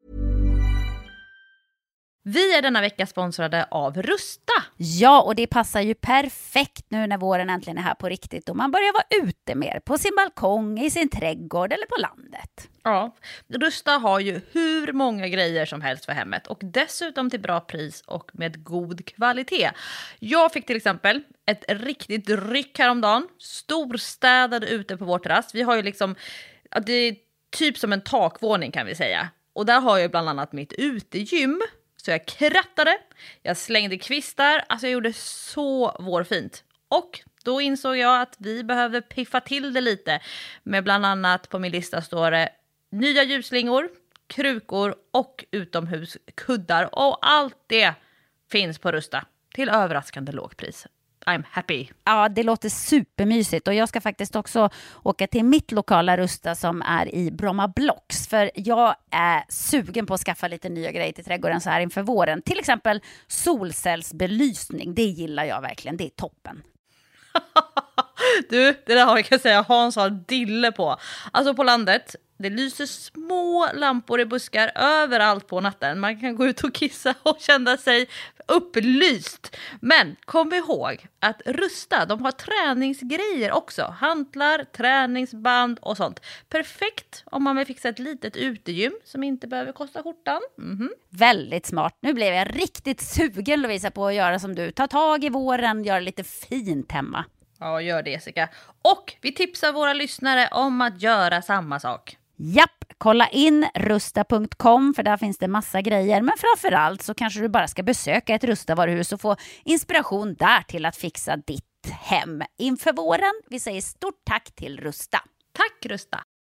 Vi är denna vecka sponsrade av Rusta. Ja, och det passar ju perfekt nu när våren äntligen är här på riktigt och man börjar vara ute mer på sin balkong, i sin trädgård eller på landet. Ja, Rusta har ju hur många grejer som helst för hemmet och dessutom till bra pris och med god kvalitet. Jag fick till exempel ett riktigt ryck häromdagen, storstädade ute på vår terrass. Vi har ju liksom, det är typ som en takvåning kan vi säga. Och där har jag bland annat mitt utegym. Så jag krattade, jag slängde kvistar, alltså jag gjorde så vårfint. Och då insåg jag att vi behövde piffa till det lite. Med bland annat på min lista står det nya ljusslingor, krukor och utomhuskuddar. Och allt det finns på Rusta till överraskande lågpris. I'm happy. Ja, det låter supermysigt och jag ska faktiskt också åka till mitt lokala Rusta som är i Bromma Blocks. För jag är sugen på att skaffa lite nya grejer till trädgården så här inför våren. Till exempel solcellsbelysning, det gillar jag verkligen, det är toppen. Du, det där har jag kan säga Hans har dille på. Alltså på landet, det lyser små lampor i buskar överallt på natten. Man kan gå ut och kissa och känna sig upplyst. Men kom ihåg att Rusta, de har träningsgrejer också. Hantlar, träningsband och sånt. Perfekt om man vill fixa ett litet utegym som inte behöver kosta skjortan. Väldigt smart. Nu blev jag riktigt sugen, Lovisa, på att göra som du. Ta tag i våren, göra lite fint hemma. Ja, gör det, Jessica. Och vi tipsar våra lyssnare om att göra samma sak. Japp, kolla in rusta.com för där finns det massa grejer. Men framförallt så kanske du bara ska besöka ett Rusta-varuhus och få inspiration där till att fixa ditt hem inför våren. Vi säger stort tack till Rusta. Tack, Rusta.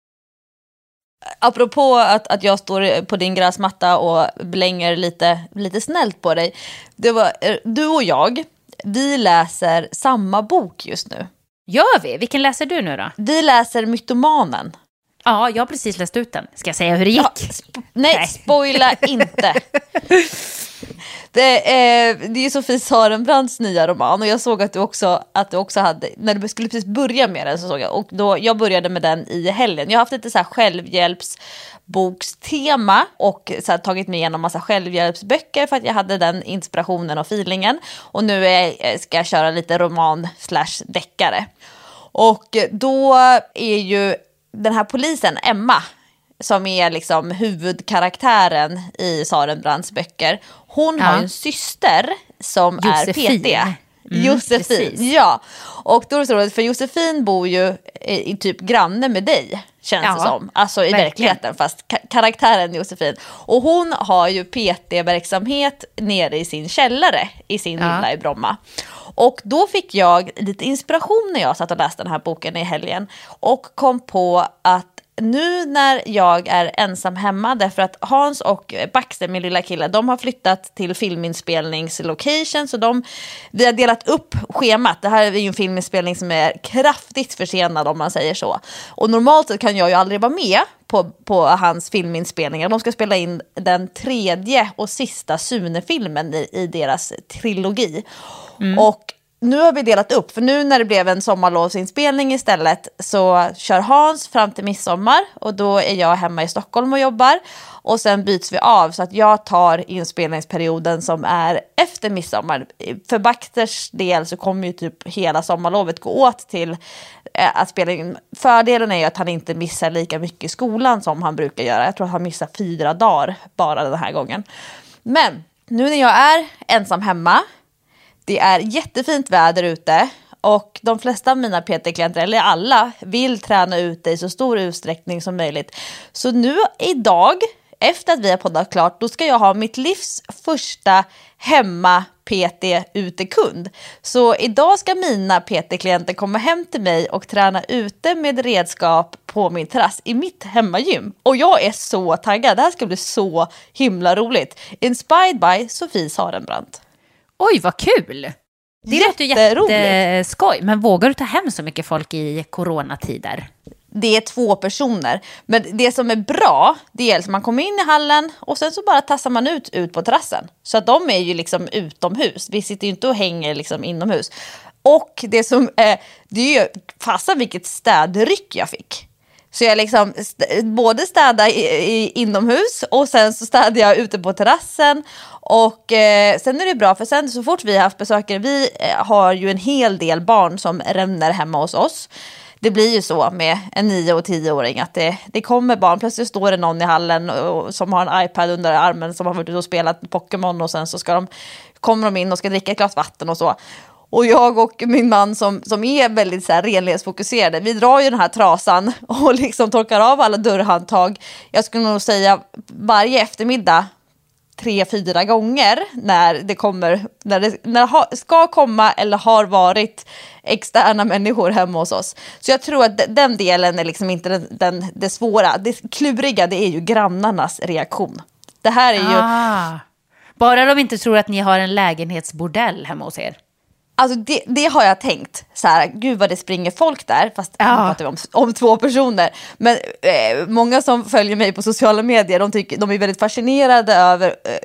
Apropå att jag står på din gräsmatta och blänger lite snällt på dig. Det var du och jag. Vi läser samma bok just nu. Gör vi? Vilken läser du nu då? Vi läser Mytomanen. Ja, jag har precis läst ut den. Ska jag säga hur det gick? Ja, nej, spoila inte. Det är Sofie Sarenbrants nya roman och jag såg att du också hade, när du skulle precis börja med den så såg jag, och jag började med den i helgen. Jag har haft lite så här självhjälpsbokstema och så här, tagit mig igenom massa självhjälpsböcker för att jag hade den inspirationen och feelingen, och nu ska jag köra lite roman/deckare. Och då är ju den här polisen Emma, som är liksom huvudkaraktären i Sarenbrants böcker, hon har ju en syster som Josefin. Är PT. Josefin, ja. Och då är det så roligt, för Josefin bor ju i typ granne med dig, känns det som. Alltså i verkligheten, fast karaktären Josefin. Och hon har ju PT-verksamhet nere i sin källare i sin villa i Bromma. Och då fick jag lite inspiration när jag satt och läste den här boken i helgen och kom på att nu när jag är ensam hemma, därför att Hans och Baxter, min lilla kille, de har flyttat till filminspelningslocation, så vi har delat upp schemat. Det här är ju en filminspelning som är kraftigt försenad, om man säger så. Och normalt sett kan jag ju aldrig vara med på hans filminspelningar. De ska spela in den 3:e och sista Sune-filmen i deras trilogi. Och nu har vi delat upp, för nu när det blev en sommarlovsinspelning istället så kör Hans fram till midsommar och då är jag hemma i Stockholm och jobbar, och sen byts vi av så att jag tar inspelningsperioden som är efter midsommar. För Baxters del så kommer ju typ hela sommarlovet gå åt till att spela in. Fördelen är ju att han inte missar lika mycket i skolan som han brukar göra. Jag tror att han missar 4 dagar bara den här gången. Men nu när jag är ensam hemma, det är jättefint väder ute och de flesta av mina PT-klienter, eller alla, vill träna ute i så stor utsträckning som möjligt. Så nu idag, efter att vi har poddat klart, då ska jag ha mitt livs första hemma PT-utekund. Så idag ska mina PT-klienter komma hem till mig och träna ute med redskap på min terrass i mitt hemmagym. Och jag är så taggad, det här ska bli så himla roligt. Inspired by Sofie Sarenbrant. Oj, vad kul! Det låter jätteskoj. Men vågar du ta hem så mycket folk i coronatider? Det är 2 personer. Men det som är bra, det är att man kommer in i hallen och sen så bara tassar man ut på terrassen. Så att de är ju liksom utomhus. Vi sitter ju inte och hänger liksom inomhus. Och det som det är ju fasta vilket städryck jag fick. Så jag liksom både städade inomhus och sen så städade jag ute på terrassen. Och sen är det bra, för sen så fort vi har haft besökare, vi har ju en hel del barn som rämnar hemma hos oss. Det blir ju så med en 9- och 10-åring att det kommer barn. Plötsligt står det någon i hallen som har en iPad under armen som har varit ute och spelat Pokémon, och sen så kommer de in och ska dricka ett glas vatten och så. Och jag och min man som är väldigt så här renlighetsfokuserade, vi drar ju den här trasan och liksom torkar av alla dörrhandtag. Jag skulle nog säga varje eftermiddag 3-4 gånger när det ska komma eller har varit externa människor hemma hos oss. Så jag tror att den delen är liksom inte det svåra. Det kluriga, det är ju grannarnas reaktion. Det här är ju... Bara de inte tror att ni har en lägenhetsbordell hemma hos er. Alltså det har jag tänkt så här, gud vad det springer folk där, fast nu pratar vi om 2 personer. Men många som följer mig på sociala medier, de är väldigt fascinerade över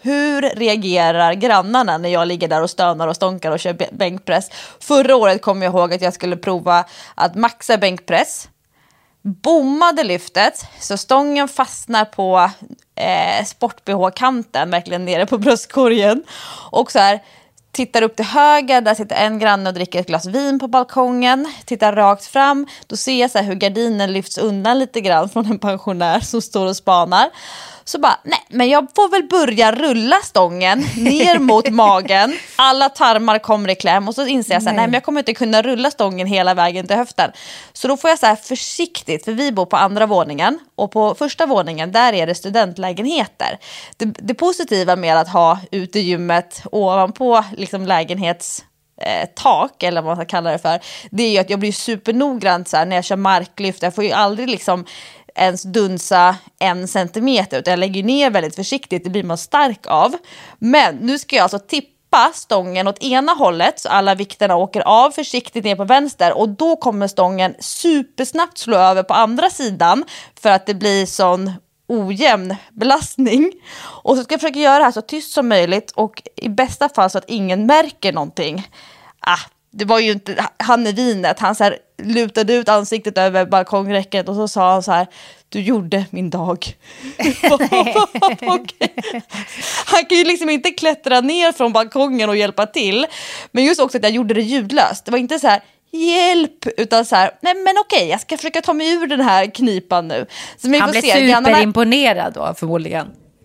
hur reagerar grannarna när jag ligger där och stönar och stonkar och kör bänkpress? Förra året kom jag ihåg att jag skulle prova att maxa bänkpress. Bommade lyftet så stången fastnar på sport-BH-kanten, verkligen nere på bröstkorgen. Och så här, tittar upp till höger, där sitter en granne och dricker ett glas vin på balkongen. Tittar rakt fram, då ser jag så här hur gardinen lyfts undan lite grann från en pensionär som står och spanar. Så bara, nej, men jag får väl börja rulla stången ner mot magen. Alla tarmar kommer i kläm och så inser jag så här, nej men jag kommer inte kunna rulla stången hela vägen till höften. Så då får jag så här försiktigt, för vi bor på andra våningen och på första våningen där är det studentlägenheter. Det positiva med att ha utegymmet ovanpå liksom lägenhetstak eller vad man ska kalla det för, det är ju att jag blir supernoggrant så här, när jag kör marklyft. Jag får ju aldrig liksom ens dunsa 1 centimeter, utan jag lägger ner väldigt försiktigt, det blir man stark av. Men nu ska jag alltså tippa stången åt ena hållet så alla vikterna åker av försiktigt ner på vänster, och då kommer stången supersnabbt slå över på andra sidan för att det blir sån ojämn belastning. Och så ska jag försöka göra det här så tyst som möjligt och i bästa fall så att ingen märker någonting. Det var ju inte han i vinet. Han så här lutade ut ansiktet över balkongräcket och så sa han så här: du gjorde min dag. Okay. Han kan ju liksom inte klättra ner från balkongen och hjälpa till. Men just också att jag gjorde det ljudlöst. Det var inte så här hjälp, utan så här, nej men okej, jag ska försöka ta mig ur den här knipan nu. Så han blev superimponerad då förmodligen.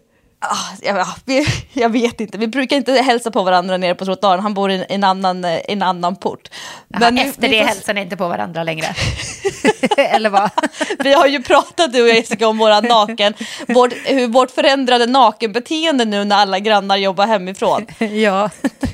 Jag vet inte. Vi brukar inte hälsa på varandra nere på trottoaren. Han bor i en annan port. Men efter det hälsar ni inte på varandra längre. Eller vad? Vi har ju pratat, du och Jessica, om vårt förändrade nakenbeteende nu när alla grannar jobbar hemifrån. Ja.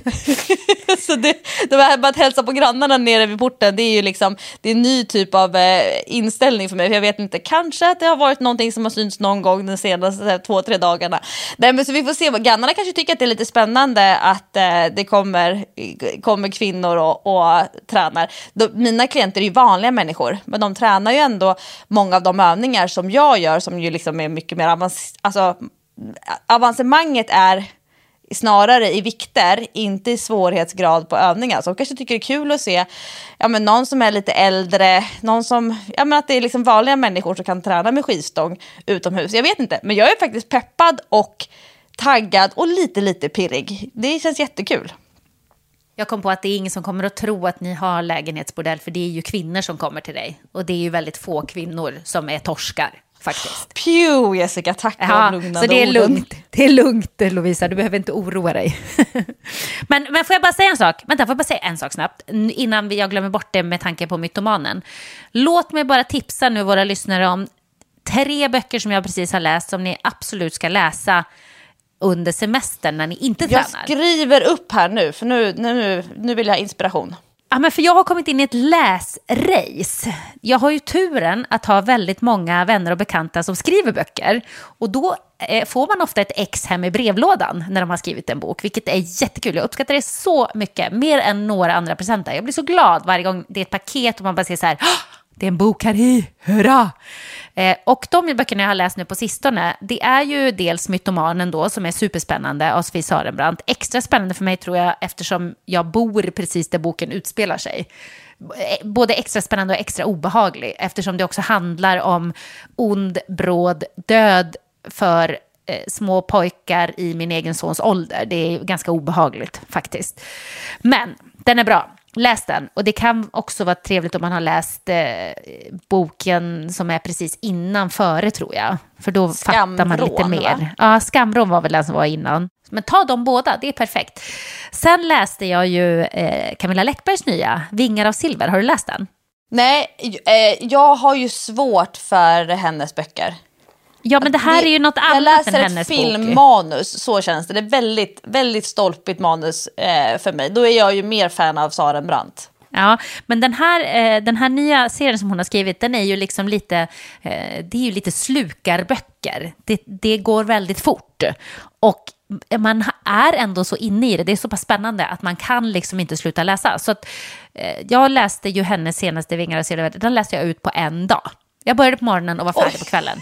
Så det här med att hälsa på grannarna nere vid porten, det är ju liksom, det är en ny typ av inställning för mig. För jag vet inte, kanske att det har varit någonting som har synts någon gång den senaste 2-3 dagarna. Nej, men så vi får se. Grannarna kanske tycker att det är lite spännande att det kommer kvinnor och tränar. Mina klienter är ju vanliga människor, men de tränar ju ändå många av de övningar som jag gör, som ju liksom är mycket mer avancemanget är snarare i vikter, inte i svårighetsgrad på övningar. Så de kanske tycker det är kul att se någon som är lite äldre, någon som, att det är liksom vanliga människor som kan träna med skivstång utomhus. Jag vet inte, men jag är faktiskt peppad och taggad och lite pirrig. Det känns jättekul. Jag kom på att det är ingen som kommer att tro att ni har lägenhetsbordell, för det är ju kvinnor som kommer till dig. Och det är ju väldigt få kvinnor som är torskar. Faktiskt. Pew, Jessica, tack för så det är lugnt. Det är lugnt, Lovisa, du behöver inte oroa dig. men får jag bara säga en sak? Vänta, får jag bara säga en sak snabbt innan jag glömmer bort det med tanke på mytomanen. Låt mig bara tipsa nu våra lyssnare om 3 böcker som jag precis har läst som ni absolut ska läsa under semestern när ni inte tränar. Jag skriver upp här nu, för nu vill jag ha inspiration. Ja, men för jag har kommit in i ett läsrace. Jag har ju turen att ha väldigt många vänner och bekanta som skriver böcker. Och då får man ofta ett ex hem i brevlådan när de har skrivit en bok. Vilket är jättekul. Jag uppskattar det så mycket. Mer än några andra presenter. Jag blir så glad varje gång det är ett paket och man bara ser så här: det är en bok här i, hurra! Och de böckerna jag har läst nu på sistone, det är ju dels Mytomanen då, som är superspännande av Sofie Sarenbrant. Extra spännande för mig tror jag, eftersom jag bor precis där boken utspelar sig. Både extra spännande och extra obehaglig, eftersom det också handlar om ond, bråd död för små pojkar i min egen sons ålder. Det är ganska obehagligt faktiskt. Men den är bra. Läs den. Och det kan också vara trevligt om man har läst boken som är precis innan före, tror jag. För då fattar man lite mer. Va? Ja, Skamvrån var väl den som var innan. Men ta dem båda, det är perfekt. Sen läste jag ju Camilla Läckbergs nya Vingar av silver. Har du läst den? Nej, jag har ju svårt för hennes böcker. Ja, men det här är ju något annat än hennes bok. Jag läser ett filmmanus, så känns det. Det är väldigt, väldigt stolpigt manus för mig. Då är jag ju mer fan av Sarenbrant. Ja, men den här nya serien som hon har skrivit, den är ju liksom lite, det är ju lite slukarböcker. Det går väldigt fort. Och man är ändå så inne i det. Det är så pass spännande att man kan liksom inte sluta läsa. Så att, jag läste ju hennes senaste Vingar och silver. Den läste jag ut på en dag. Jag började på morgonen och var färdig på kvällen.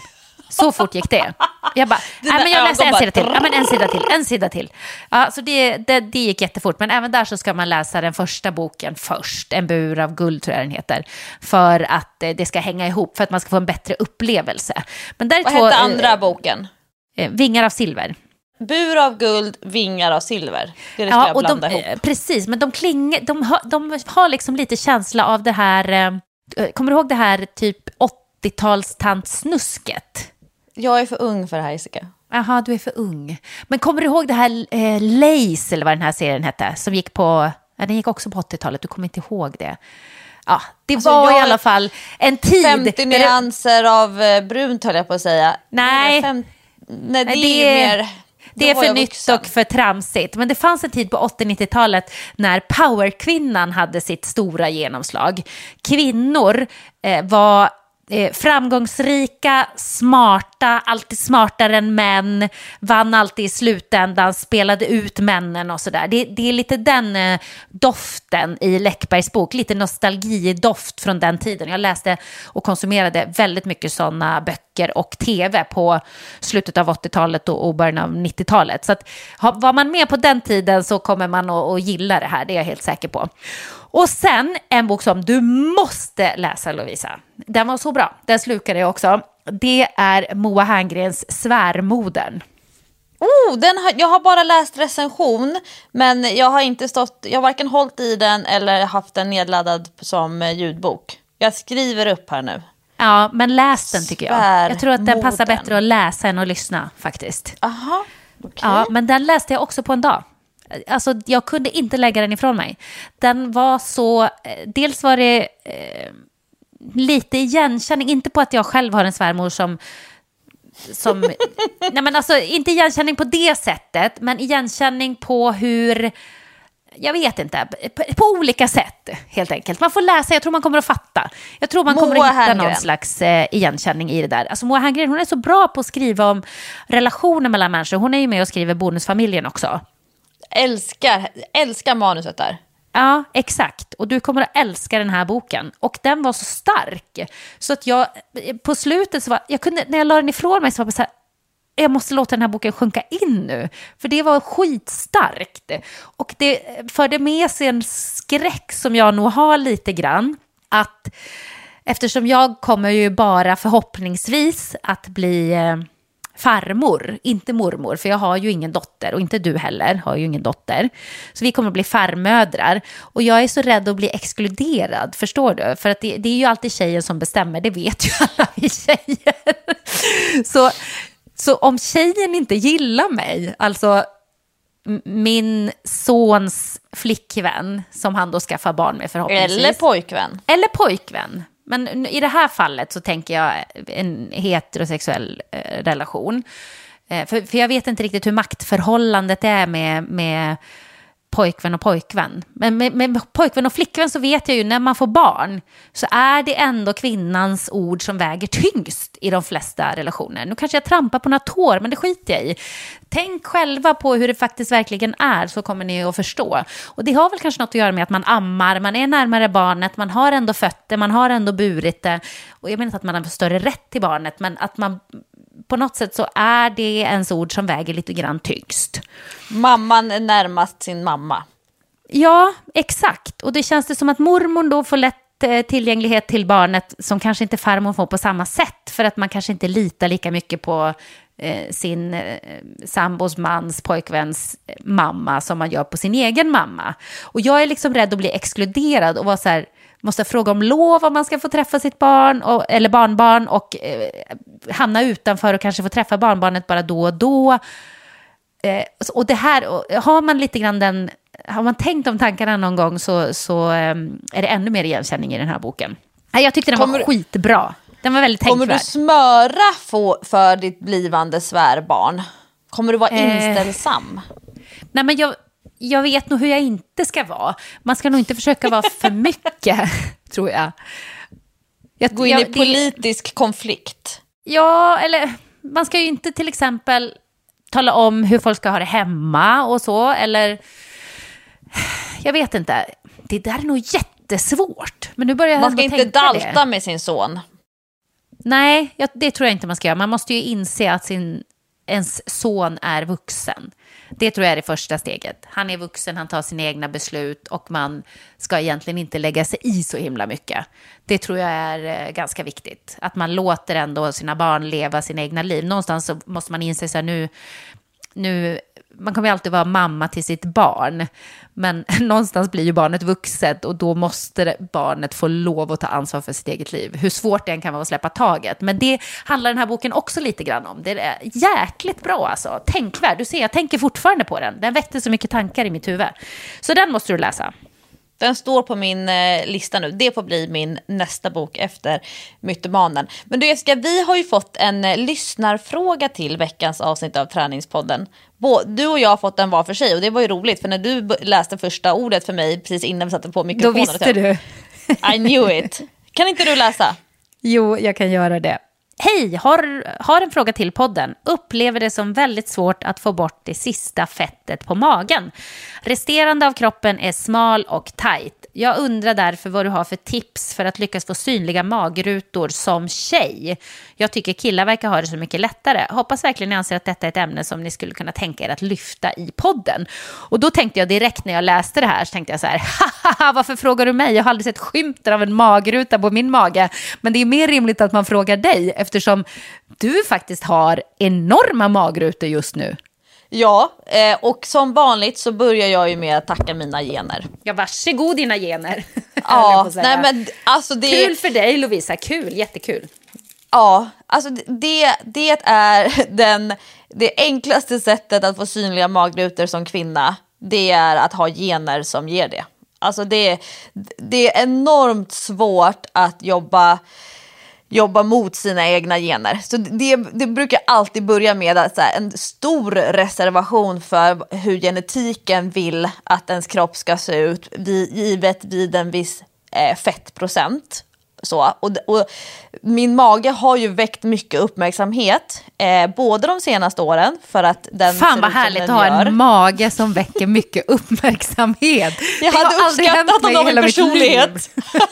Så fort gick det. Jag bara, men jag läser en sida till. Ja, så det gick jättefort. Men även där så ska man läsa den första boken först. En bur av guld tror jag den heter. För att det ska hänga ihop. För att man ska få en bättre upplevelse. Men där är Vad hette andra boken? Vingar av silver. Bur av guld, vingar av silver. Det ska jag blanda ihop. Precis, men de har liksom lite känsla av det här... kommer du ihåg det här typ 80-talstantsnusket? Jag är för ung för det här, Jessica. Jaha, du är för ung. Men kommer du ihåg det här Lace, eller vad den här serien hette? Som gick på... Ja, den gick också på 80-talet, du kommer inte ihåg det. Ja, det var i alla fall en tid... 50 nyanser av brunt höll jag på att säga. Nej, nej det är mer... Det är för nytt och för tramsigt. Men det fanns en tid på 80-90-talet när powerkvinnan hade sitt stora genomslag. Kvinnor var framgångsrika, smarta, alltid smartare än män, vann alltid i slutändan, spelade ut männen och sådär. Det är lite den doften i Läckbergs bok, lite nostalgidoft från den tiden. Jag läste och konsumerade väldigt mycket sådana böcker och tv på slutet av 80-talet och början av 90-talet. Så att, var man med på den tiden så kommer man att gilla det här, det är jag helt säker på. Och sen en bok som du måste läsa, Lovisa. Den var så bra, den slukade jag också. Det är Moa Herngrens Svärmodern. Jag har bara läst recension, men jag har varken hållit i den eller haft den nedladdad som ljudbok. Jag skriver upp här nu. Ja, men läs den tycker jag. Jag tror att den passar bättre att läsa än att lyssna faktiskt. Aha, okay. Ja, men den läste jag också på en dag. Alltså jag kunde inte lägga den ifrån mig. Den var så... Dels var det lite igenkänning. Inte på att jag själv har en svärmor som nej men alltså inte igenkänning på det sättet. Men igenkänning på hur... Jag vet inte. På olika sätt helt enkelt. Man får läsa, jag tror man kommer att fatta. Jag tror man kommer att hitta någon slags igenkänning i det där. Alltså Moa Herngren, hon är så bra på att skriva om relationer mellan människor. Hon är ju med och skriver Bonusfamiljen också. Älskar manuset där. Ja, exakt. Och du kommer att älska den här boken. Och den var så stark. Så att jag, på slutet så var, när jag la den ifrån mig så var jag så här, jag måste låta den här boken sjunka in nu. För det var skitstarkt. Och det förde med sig en skräck som jag nog har lite grann. Att eftersom jag kommer ju bara förhoppningsvis att bli... farmor, inte mormor, för jag har ju ingen dotter och inte du heller har ju ingen dotter. Så vi kommer att bli farmödrar och jag är så rädd att bli exkluderad, förstår du? För att det är ju alltid tjejen som bestämmer, det vet ju alla vi tjejer. Så om tjejen inte gillar mig, alltså min sons flickvän som han då skaffar barn med förhoppningsvis. Eller pojkvän. Men i det här fallet så tänker jag en heterosexuell relation. För jag vet inte riktigt hur maktförhållandet är med pojkvän och pojkvän. Men med pojkvän och flickvän så vet jag ju när man får barn så är det ändå kvinnans ord som väger tyngst i de flesta relationer. Nu kanske jag trampar på några tår, men det skiter jag i. Tänk själva på hur det faktiskt verkligen är, så kommer ni att förstå. Och det har väl kanske något att göra med att man ammar, man är närmare barnet, man har ändå fötter, man har ändå burit det. Och jag menar inte att man har större rätt till barnet, men att man... På något sätt så är det ens ord som väger lite grann tyngst. Mamman är närmast sin mamma. Ja, exakt. Och det känns det som att mormor då får lätt tillgänglighet till barnet som kanske inte farmor får på samma sätt. För att man kanske inte litar lika mycket på sin sambos mans pojkväns mamma som man gör på sin egen mamma. Och jag är liksom rädd att bli exkluderad och vara så här... Måste fråga om lov om man ska få träffa sitt barn eller barnbarn och hamna utanför och kanske få träffa barnbarnet bara då och då. Och det här, har man lite grann har man tänkt om tankarna någon gång så är det ännu mer igenkänning i den här boken. Jag tyckte den var skitbra. Den var väldigt tänkvärd. Kommer du smöra för ditt blivande svärbarn? Kommer du vara inställsam? Nej, men jag vet nog hur jag inte ska vara. Man ska nog inte försöka vara för mycket, tror jag. Gå in i politisk konflikt. Ja, eller man ska ju inte till exempel tala om hur folk ska ha det hemma och så. Eller, jag vet inte. Det där är nog jättesvårt. Men nu börjar man ska inte dalta med sin son. Nej, det tror jag inte man ska göra. Man måste ju inse att ens son är vuxen. Det tror jag är det första steget. Han är vuxen, han tar sina egna beslut och man ska egentligen inte lägga sig i så himla mycket. Det tror jag är ganska viktigt. Att man låter ändå sina barn leva sina egna liv. Någonstans så måste man inse så här nu man kommer ju alltid vara mamma till sitt barn, men någonstans blir ju barnet vuxet och då måste barnet få lov att ta ansvar för sitt eget liv. Hur svårt det än kan vara att släppa taget. Men det handlar den här boken också lite grann om. Det är jäkligt bra alltså. Tänkvärd. Du ser, jag tänker fortfarande på den. Den väckte så mycket tankar i mitt huvud. Så den måste du läsa. Den står på min lista nu. Det får bli min nästa bok efter Mytomanen. Men du Jessica, vi har ju fått en lyssnarfråga till veckans avsnitt av Träningspodden. Du och jag har fått den var för sig och det var ju roligt för när du läste första ordet för mig precis innan vi satte på mikrofonen. Då visste du. I knew it. Kan inte du läsa? Jo, jag kan göra det. Hej, har en fråga till podden. Upplever det som väldigt svårt att få bort det sista fettet på magen. Resterande av kroppen är smal och tajt. Jag undrar därför vad du har för tips för att lyckas få synliga magrutor som tjej. Jag tycker killar verkar ha det så mycket lättare. Hoppas verkligen ni anser att detta är ett ämne som ni skulle kunna tänka er att lyfta i podden. Och då tänkte jag direkt när jag läste det här så tänkte jag så här, haha, varför frågar du mig? Jag har aldrig sett skymten av en magruta på min mage. Men det är mer rimligt att man frågar dig eftersom du faktiskt har enorma magrutor just nu. Ja, och som vanligt så börjar jag ju med att tacka mina gener. Ja, varsågod dina gener. Ja, nej men alltså det... Kul för dig Lovisa, kul, jättekul. Ja, alltså det är det enklaste sättet att få synliga magrutor som kvinna. Det är att ha gener som ger det. Alltså det är enormt svårt att jobba mot sina egna gener. Så det brukar alltid börja med att, så här, en stor reservation för hur genetiken vill att ens kropp ska se ut givet vid en viss fettprocent. Så, och min mage har ju väckt mycket uppmärksamhet både de senaste åren för att den fan vad härligt att ha en mage som väcker mycket uppmärksamhet. Jag hade uppskattat om min personlighet.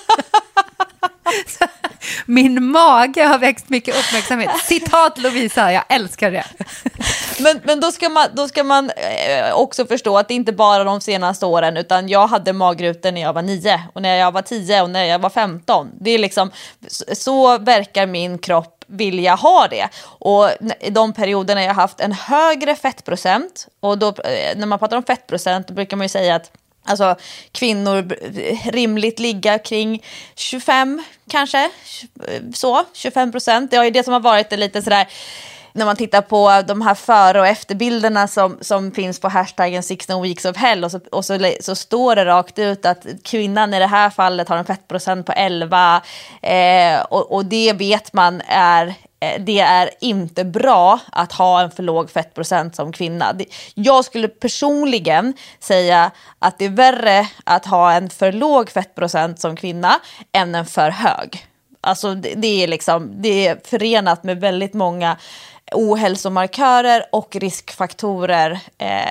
Min mage har växt mycket uppmärksamhet. Citat Lovisa, jag älskar det. Men då ska man också förstå att det inte bara de senaste åren, utan jag hade magrutor när jag var 9 och när jag var 10 och när jag var 15. Det är liksom, så verkar min kropp vilja ha det. Och i de perioderna jag har haft en högre fettprocent, och då, när man pratar om fettprocent då brukar man ju säga att alltså, kvinnor rimligt ligga kring 25 kanske, så 25%. Det är ju det som har varit lite sådär när man tittar på de här före- och efterbilderna som finns på hashtaggen 16 weeks of hell och så står det rakt ut att kvinnan i det här fallet har en fettprocent på 11 och det vet man det är inte bra att ha en för låg fettprocent som kvinna. Jag skulle personligen säga att det är värre att ha en för låg fettprocent som kvinna än en för hög. Alltså det är förenat med väldigt många ohälsomarkörer och riskfaktorer.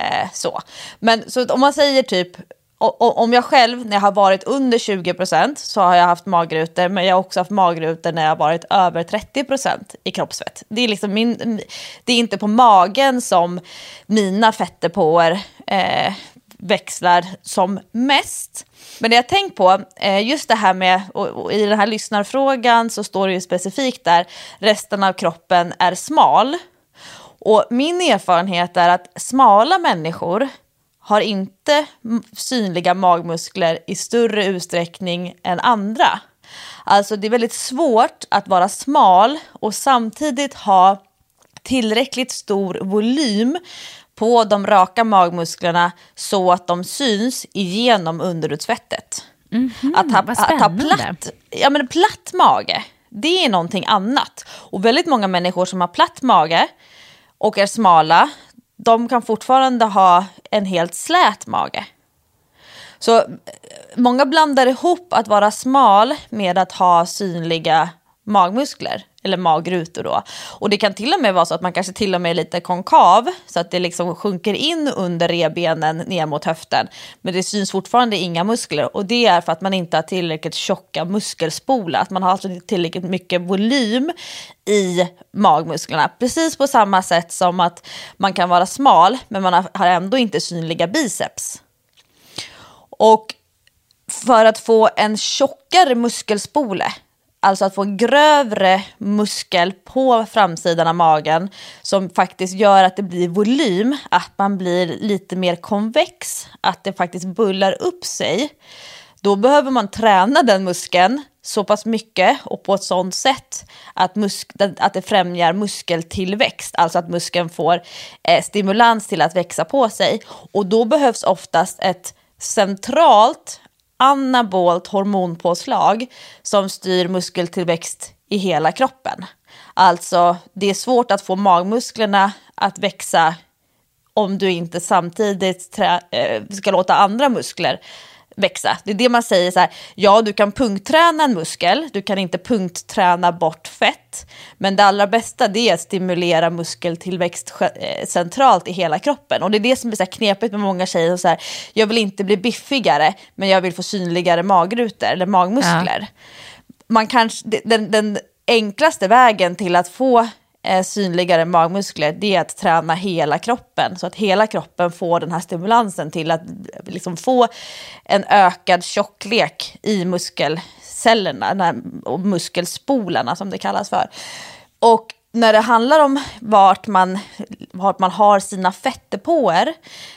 Men så om man säger typ, om jag själv när jag har varit under 20% så har jag haft magrutor, men jag har också haft magrutor när jag har varit över 30% i kroppsfett. Det är liksom det är inte på magen som mina fettdepåer växlar som mest. Men det jag tänkt på, just det här med, och i den här lyssnarfrågan så står det ju specifikt där, resten av kroppen är smal. Och min erfarenhet är att smala människor har inte synliga magmuskler i större utsträckning än andra. Alltså det är väldigt svårt att vara smal och samtidigt ha tillräckligt stor volym på de raka magmusklerna så att de syns igenom underutsvettet. Att ha platt mage, det är någonting annat. Och väldigt många människor som har platt mage och är smala, de kan fortfarande ha en helt slät mage. Så många blandar ihop att vara smal med att ha synliga magmuskler. eller magrutor då. Och det kan till och med vara så att man kanske till och med är lite konkav så att det liksom sjunker in under revbenen ner mot höften. Men det syns fortfarande inga muskler och det är för att man inte har tillräckligt tjocka muskelspolar. Att man har alltså tillräckligt mycket volym i magmusklerna. Precis på samma sätt som att man kan vara smal men man har ändå inte synliga biceps. Och för att få en tjockare muskelspole, alltså att få grövre muskel på framsidan av magen som faktiskt gör att det blir volym, att man blir lite mer konvex, att det faktiskt bullar upp sig. Då behöver man träna den muskeln så pass mycket och på ett sådant sätt att det främjar muskeltillväxt. Alltså att muskeln får stimulans till att växa på sig. Och då behövs oftast ett centralt anabolt hormonpåslag som styr muskeltillväxt i hela kroppen. Alltså det är svårt att få magmusklerna att växa om du inte samtidigt ska låta andra muskler växa. Det är det man säger så här, ja du kan punktträna en muskel, du kan inte punktträna bort fett, men det allra bästa det är att stimulera muskeltillväxt centralt i hela kroppen. Och det är det som är så här knepigt med många tjejer, så här, jag vill inte bli biffigare, men jag vill få synligare magrutor eller magmuskler. Ja. Man kanske, den enklaste vägen till att få synligare magmuskler, det är att träna hela kroppen så att hela kroppen får den här stimulansen till att liksom få en ökad tjocklek i muskelcellerna och muskelspolarna som det kallas för. Och när det handlar om vart man har sina fettdepåer,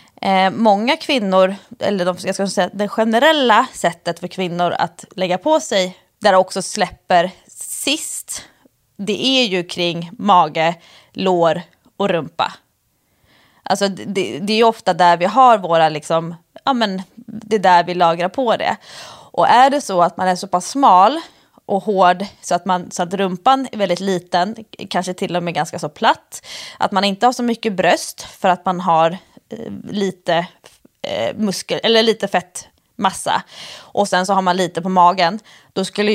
många kvinnor, eller jag ska säga det generella sättet för kvinnor att lägga på sig där också släpper sist, det är ju kring mage, lår och rumpa. Alltså det är ofta där vi har våra liksom, ja men det är där vi lagrar på det. Och är det så att man är så pass smal och hård så att rumpan är väldigt liten, kanske till och med ganska så platt, att man inte har så mycket bröst för att man har lite muskel eller lite fettmassa och sen så har man lite på magen, då skulle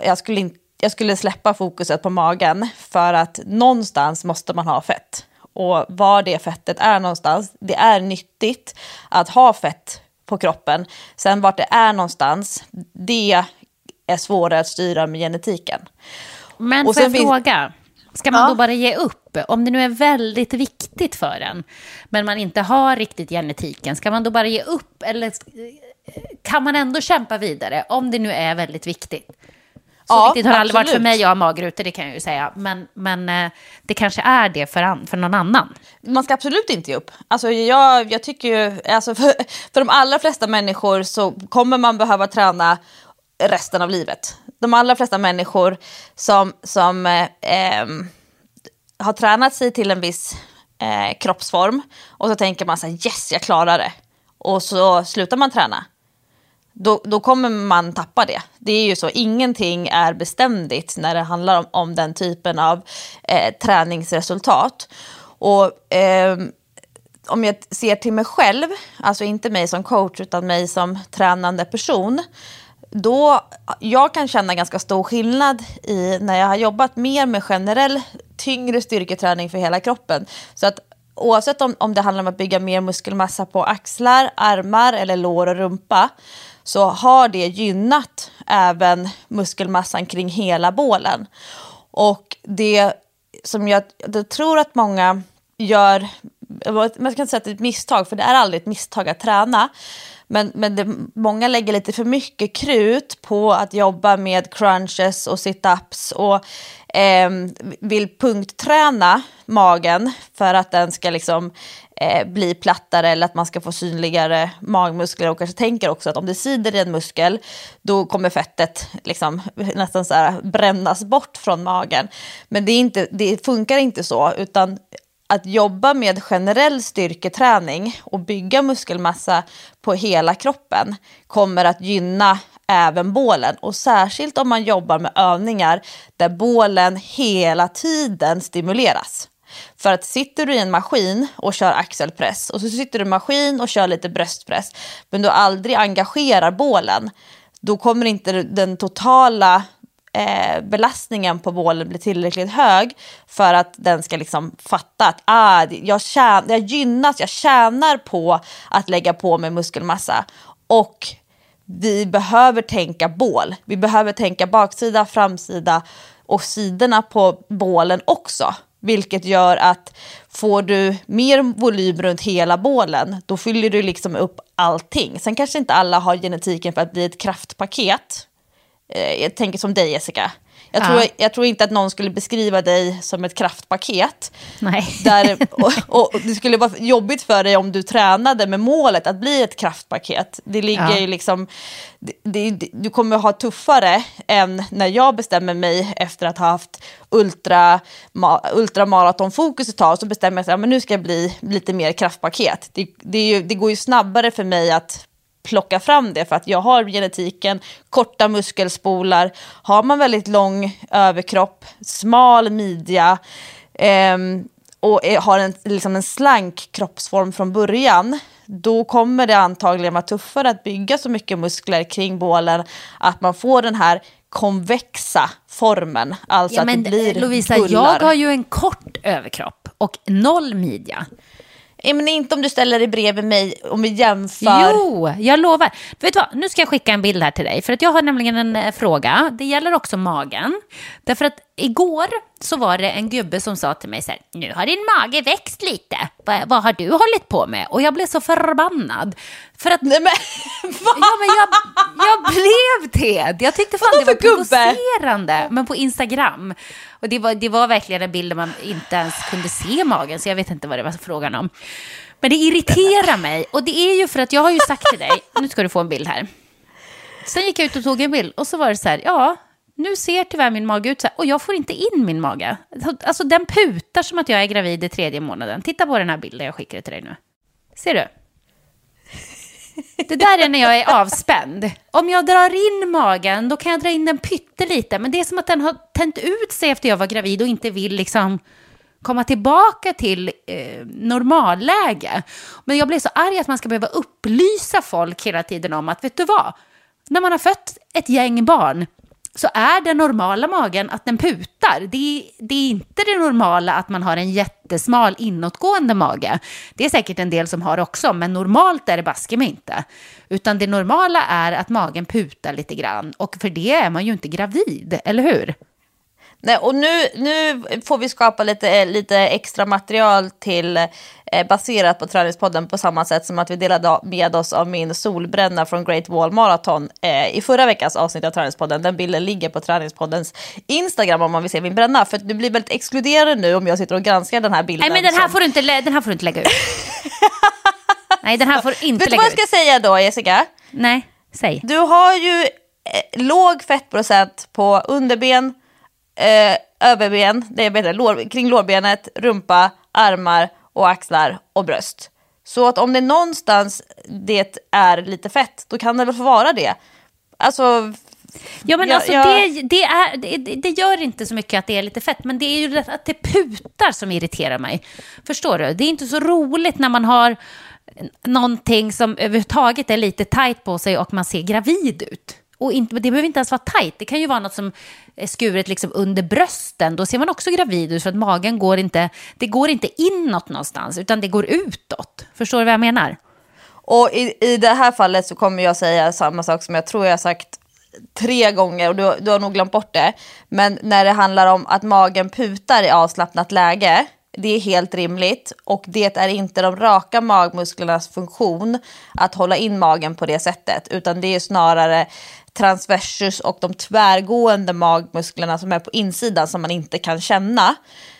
jag skulle släppa fokuset på magen för att någonstans måste man ha fett. Och var det fettet är någonstans, det är nyttigt att ha fett på kroppen. Sen vart det är någonstans, det är svårare att styra med genetiken. Men får jag fråga, ska man då bara ge upp? Om det nu är väldigt viktigt för en, men man inte har riktigt genetiken, ska man då bara ge upp? Eller kan man ändå kämpa vidare om det nu är väldigt viktigt? Så viktigt har det aldrig varit för mig, jag har magrutor, det kan jag ju säga. Men det kanske är det för någon annan. Man ska absolut inte ge upp. Alltså jag tycker ju, alltså för de allra flesta människor så kommer man behöva träna resten av livet. De allra flesta människor som har tränat sig till en viss kroppsform och så tänker man så här, yes, jag klarar det. Och så slutar man träna. Då kommer man tappa det. Det är ju så, ingenting är beständigt när det handlar om den typen av träningsresultat. Och om jag ser till mig själv, alltså inte mig som coach utan mig som tränande person, då jag kan känna ganska stor skillnad i när jag har jobbat mer med generell tyngre styrketräning för hela kroppen. Så att oavsett om det handlar om att bygga mer muskelmassa på axlar, armar eller lår och rumpa, så har det gynnat även muskelmassan kring hela bålen. Och det som jag tror att många gör, man ska inte säga att det är ett misstag, för det är aldrig ett misstag att träna, men många lägger lite för mycket krut på att jobba med crunches och sit-ups och vill punktträna magen för att den ska liksom bli plattare eller att man ska få synligare magmuskler, och kanske tänker också att om det sider i en muskel då kommer fettet liksom nästan så här brännas bort från magen. Men det funkar inte så, utan att jobba med generell styrketräning och bygga muskelmassa på hela kroppen kommer att gynna även bålen. Och särskilt om man jobbar med övningar där bålen hela tiden stimuleras. För att sitter du i en maskin och kör axelpress och så sitter du i en maskin och kör lite bröstpress, men du aldrig engagerar bålen, då kommer inte den totala belastningen på bålen blir tillräckligt hög för att den ska liksom fatta att jag tjänar på att lägga på mig muskelmassa. Och vi behöver tänka bål. Vi behöver tänka baksida, framsida och sidorna på bålen också. Vilket gör att får du mer volym runt hela bålen, då fyller du liksom upp allting. Sen kanske inte alla har genetiken för att bli ett kraftpaket. Jag tänker som dig, Jessica. Jag tror inte att någon skulle beskriva dig som ett kraftpaket. Nej. Och det skulle vara jobbigt för dig om du tränade med målet att bli ett kraftpaket. Det ligger ju liksom... Du kommer ha tuffare än när jag bestämmer mig efter att ha haft ultramaratonfokus ett tag. Så bestämmer jag sig, men nu ska jag bli lite mer kraftpaket. Det går ju snabbare för mig att plocka fram det för att jag har genetiken, korta muskelspolar, har man väldigt lång överkropp, smal midja och har en slank kroppsform från början, då kommer det antagligen vara tuffare att bygga så mycket muskler kring bålen att man får den här konvexa formen, alltså att det blir Lovisa, bullar. jag har ju en kort överkropp och 0 midja. Men inte om du ställer dig bredvid mig om vi jämför. Jo, jag lovar. Vet du vad? Nu ska jag skicka en bild här till dig. För att jag har nämligen en fråga. Det gäller också magen. Därför att igår så var det en gubbe som sa till mig så här: nu har din mage växt lite. Vad har du hållit på med? Och jag blev så förbannad. För att... Nej, men, jag blev det. Jag tyckte fan det var provocerande. Men på Instagram. Och det var verkligen en bild där man inte ens kunde se magen. Så jag vet inte vad det var frågan om. Men det irriterar mig. Och det är ju för att jag har ju sagt till dig, nu ska du få en bild här. Sen gick jag ut och tog en bild. Och så var det så här, nu ser tyvärr min mage ut så här. Och jag får inte in min mage. Alltså den putar som att jag är gravid i 3:e månaden. Titta på den här bilden jag skickar till dig nu. Ser du? Det där är när jag är avspänd. Om jag drar in magen, då kan jag dra in den pyttelite. Men det är som att den har tänt ut sig efter jag var gravid och inte vill liksom komma tillbaka till normalläge. Men jag blir så arg att man ska behöva upplysa folk hela tiden om att, vet du vad? När man har fött ett gäng barn så är den normala magen att den putar. Det är inte det normala att man har en jättesmal inåtgående mage. Det är säkert en del som har också, men normalt är det baske mig inte. Utan det normala är att magen putar lite grann. Och för det är man ju inte gravid, eller hur? Nej, och nu får vi skapa lite extra material till baserat på Träningspodden på samma sätt som att vi delade med oss av min solbränna från Great Wall Marathon i förra veckans avsnitt av Träningspodden. Den bilden ligger på Träningspoddens Instagram om man vill se min bränna. För det blir väldigt exkluderande nu om jag sitter och granskar den här bilden. Nej, men den här får du inte lägga ut. Nej, den här får inte lägga ut. Vet du vad jag ska säga då, Jessica? Nej, säg. Du har ju låg fettprocent på underben, överben, det är bättre, kring lårbenet, rumpa, armar och axlar och bröst. Så att om det någonstans det är lite fett, då kan det väl få vara det. Alltså... Ja, men det gör inte så mycket att det är lite fett, men det är ju att det putar som irriterar mig. Förstår du? Det är inte så roligt när man har någonting som överhuvudtaget är lite tajt på sig och man ser gravid ut. Och det behöver inte ens vara tajt. Det kan ju vara något som är skuret liksom under brösten. Då ser man också gravid ut för att magen går inte inåt någonstans utan det går utåt. Förstår du vad jag menar? Och i det här fallet så kommer jag säga samma sak som jag tror jag har sagt 3 gånger och du har nog glömt bort det. Men när det handlar om att magen putar i avslappnat läge, det är helt rimligt och det är inte de raka magmusklernas funktion att hålla in magen på det sättet, utan det är snarare transversus och de tvärgående magmusklerna som är på insidan som man inte kan känna.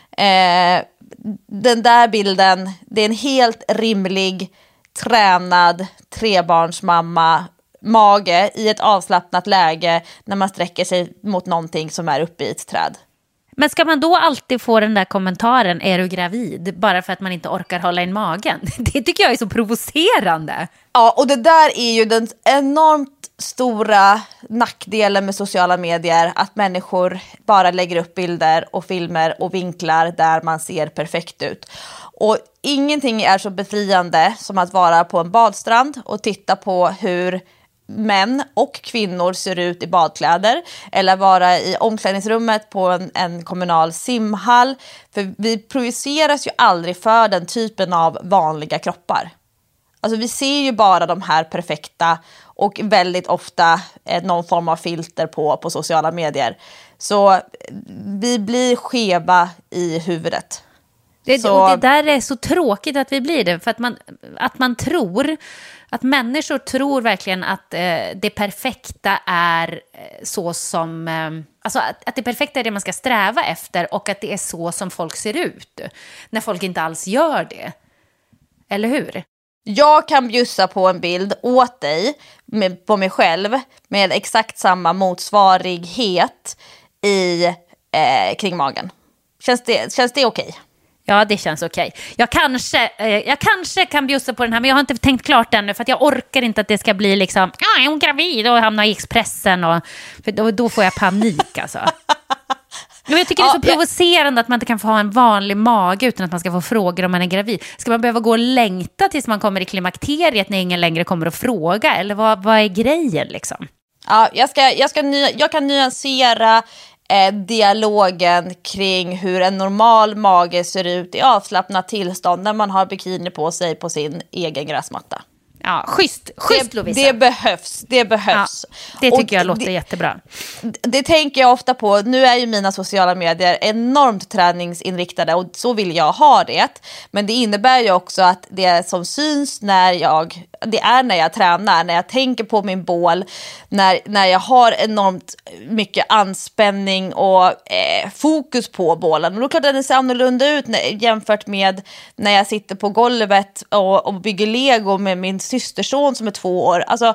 Den där bilden, det är en helt rimlig, tränad 3-barnsmamma mage i ett avslappnat läge när man sträcker sig mot någonting som är uppe i ett träd. Men ska man då alltid få den där kommentaren, är du gravid, bara för att man inte orkar hålla in magen? Det tycker jag är så provocerande. Ja, och det där är ju den enormt stora nackdelen med sociala medier, att människor bara lägger upp bilder och filmer och vinklar där man ser perfekt ut. Och ingenting är så befriande som att vara på en badstrand och titta på hur män och kvinnor ser ut i badkläder eller vara i omklädningsrummet på en kommunal simhall. För vi projiceras ju aldrig för den typen av vanliga kroppar. Alltså vi ser ju bara de här perfekta och väldigt ofta någon form av filter på sociala medier. Så vi blir skeva i huvudet. Och det där är så tråkigt att vi blir det. För att man tror, att människor tror verkligen att det perfekta är så som... Alltså att det perfekta är det man ska sträva efter och att det är så som folk ser ut. När folk inte alls gör det. Eller hur? Jag kan bjussa på en bild åt dig på mig själv med exakt samma motsvarighet kring magen. Känns det okej? Ja, det känns okej. Jag kanske kan bjussa på den här, men jag har inte tänkt klart ännu för att jag orkar inte att det ska bli liksom, är hon gravid och hamna i Expressen för då får jag panik alltså. Men jag tycker det är så provocerande att man inte kan få ha en vanlig mage utan att man ska få frågor om man är gravid. Ska man behöva gå och längta tills man kommer i klimakteriet när ingen längre kommer att fråga? Eller vad är grejen liksom? Ja, jag kan nyansera dialogen kring hur en normal mage ser ut i avslappnat tillstånd när man har bikini på sig på sin egen gräsmatta. Ja, schysst Lovisa. Det behövs. Ja, det tycker jag låter jättebra. Det tänker jag ofta på. Nu är ju mina sociala medier enormt träningsinriktade och så vill jag ha det. Men det innebär ju också att det som syns när jag tränar, när jag tänker på min bål, när jag har enormt mycket anspänning och fokus på bålen. Och då är det klart att den ser annorlunda ut jämfört med när jag sitter på golvet och bygger Lego med min systerson som är 2 år. Alltså,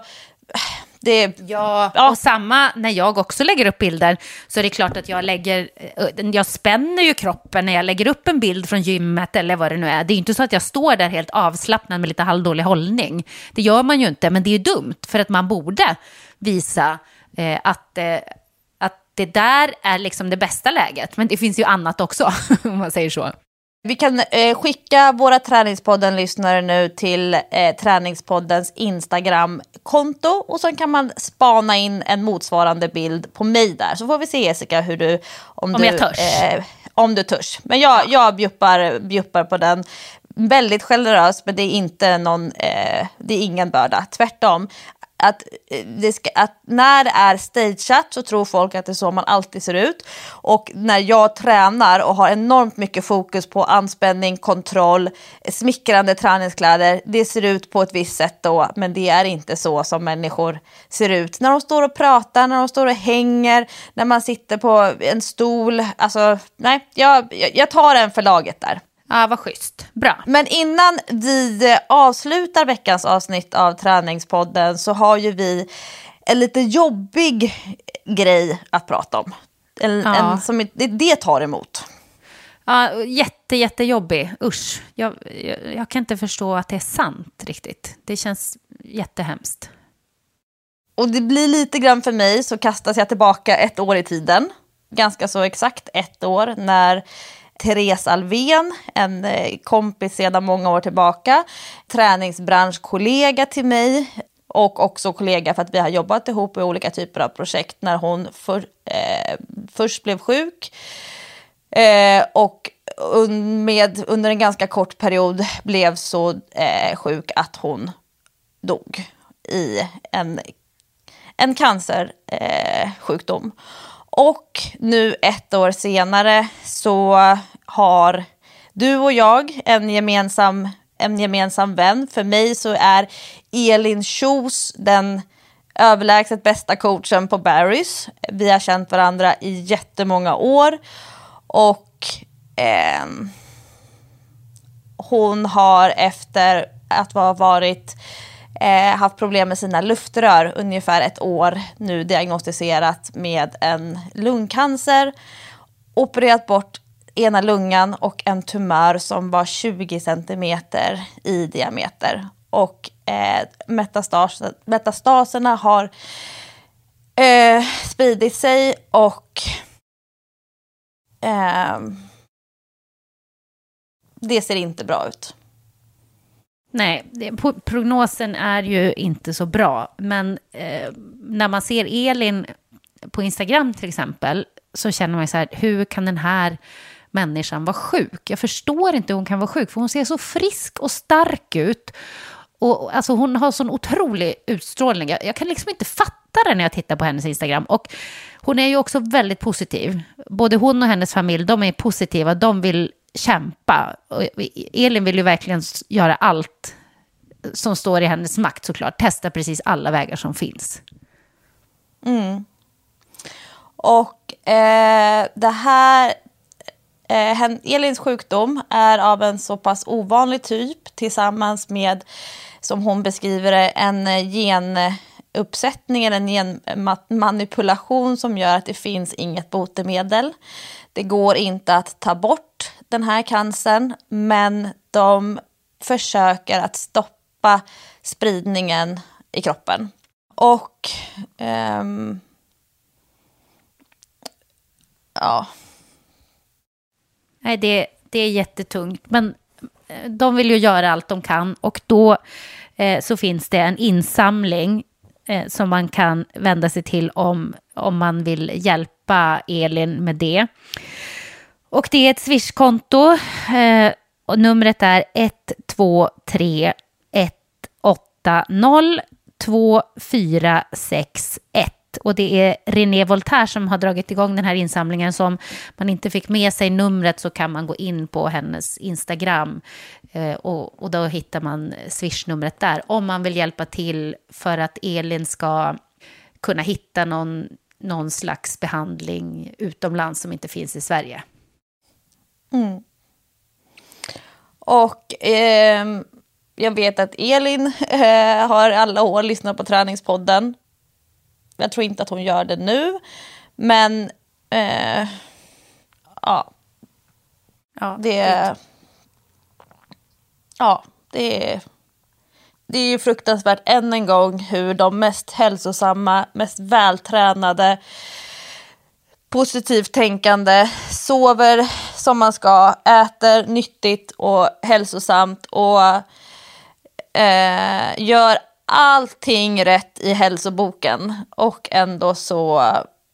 och samma när jag också lägger upp bilder så är det klart att jag spänner ju kroppen när jag lägger upp en bild från gymmet eller vad det nu är. Det är ju inte så att jag står där helt avslappnad med lite halvdålig hållning. Det gör man ju inte, men det är ju dumt för att man borde visa att det där är liksom det bästa läget. Men det finns ju annat också om man säger så. Vi kan skicka våra Träningspodden-lyssnare nu till Träningspoddens Instagram-konto och så kan man spana in en motsvarande bild på mig där. Så får vi se, Jessica, om jag törs. Om du törs. Men jag bjuppar på den. Väldigt generös, men det är inte det är ingen börda. Tvärtom. Att när det är stageat så tror folk att det är så man alltid ser ut. Och när jag tränar och har enormt mycket fokus på anspänning, kontroll, smickrande träningskläder, det ser ut på ett visst sätt då, men det är inte så som människor ser ut. När de står och pratar, när de står och hänger, när man sitter på en stol. Alltså, nej, jag tar en för laget där. Ja, vad schysst. Bra. Men innan vi avslutar veckans avsnitt av Träningspodden så har ju vi en lite jobbig grej att prata om. En som det tar emot. Ja, jättejobbig. Usch. Jag kan inte förstå att det är sant riktigt. Det känns jättehemskt. Och det blir lite grann för mig så kastas jag tillbaka 1 år i tiden. Ganska så exakt 1 år när Therese Alvén, en kompis sedan många år tillbaka, träningsbranschkollega till mig och också kollega för att vi har jobbat ihop i olika typer av projekt när hon först blev sjuk och under en ganska kort period blev så sjuk att hon dog i en cancersjukdom. Och nu 1 år senare så har du och jag en gemensam vän. För mig så är Elin Kjos den överlägset bästa coachen på Barry's. Vi har känt varandra i jättemånga år. Och hon har efter att ha haft problem med sina luftrör ungefär 1 år nu diagnostiserat med en lungcancer, opererat bort ena lungan och en tumör som var 20 centimeter i diameter och metastaserna har spridit sig och det ser inte bra ut. Nej, prognosen är ju inte så bra. Men när man ser Elin på Instagram till exempel så känner man så här, hur kan den här människan vara sjuk? Jag förstår inte hur hon kan vara sjuk, för hon ser så frisk och stark ut. Och alltså hon har sån otrolig utstrålning. Jag kan liksom inte fatta det när jag tittar på hennes Instagram. Och hon är ju också väldigt positiv. Både hon och hennes familj, de är positiva. De vill kämpa. Och Elin vill ju verkligen göra allt som står i hennes makt såklart. Testa precis alla vägar som finns. Mm. Och det här... Elins sjukdom är av en så pass ovanlig typ tillsammans med, som hon beskriver det, en genuppsättning eller en genmanipulation som gör att det finns inget botemedel. Det går inte att ta bort den här cancern, men de försöker att stoppa spridningen i kroppen. Och ja... Nej, det är jättetungt. Men de vill ju göra allt de kan. Och då så finns det en insamling som man kan vända sig till om man vill hjälpa Elin med det. Och det är ett Swish-konto. Och numret är 123 180 2461. Och det är René Voltaire som har dragit igång den här insamlingen. Så om man inte fick med sig numret så kan man gå in på hennes Instagram. Och då hittar man Swish-numret där. Om man vill hjälpa till för att Elin ska kunna hitta någon slags behandling utomlands som inte finns i Sverige. Mm. Och jag vet att Elin har alla år lyssnat på Träningspodden. Jag tror inte att hon gör det nu. Men ja. Det är ju fruktansvärt än en gång hur de mest hälsosamma, mest vältränade, positivt tänkande sover som man ska, äter nyttigt och hälsosamt och gör allting rätt i hälsoboken, och ändå så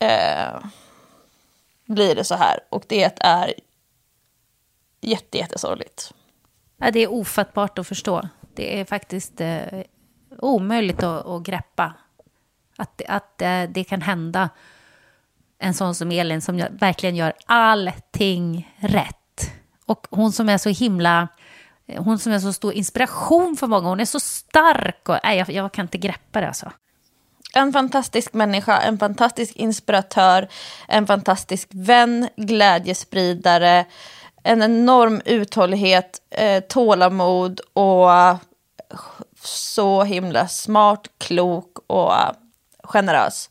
blir det så här, och det är jättesorgligt. Ja, det är ofattbart att förstå. Det är faktiskt omöjligt att greppa att det kan hända en sån som Elin som verkligen gör allting rätt. Och hon som är så himla... Hon som är så stor inspiration för många. Hon är så stark. Och, jag kan inte greppa det alltså. En fantastisk människa, en fantastisk inspiratör, en fantastisk vän, glädjespridare, en enorm uthållighet, tålamod och så himla smart, klok och generös.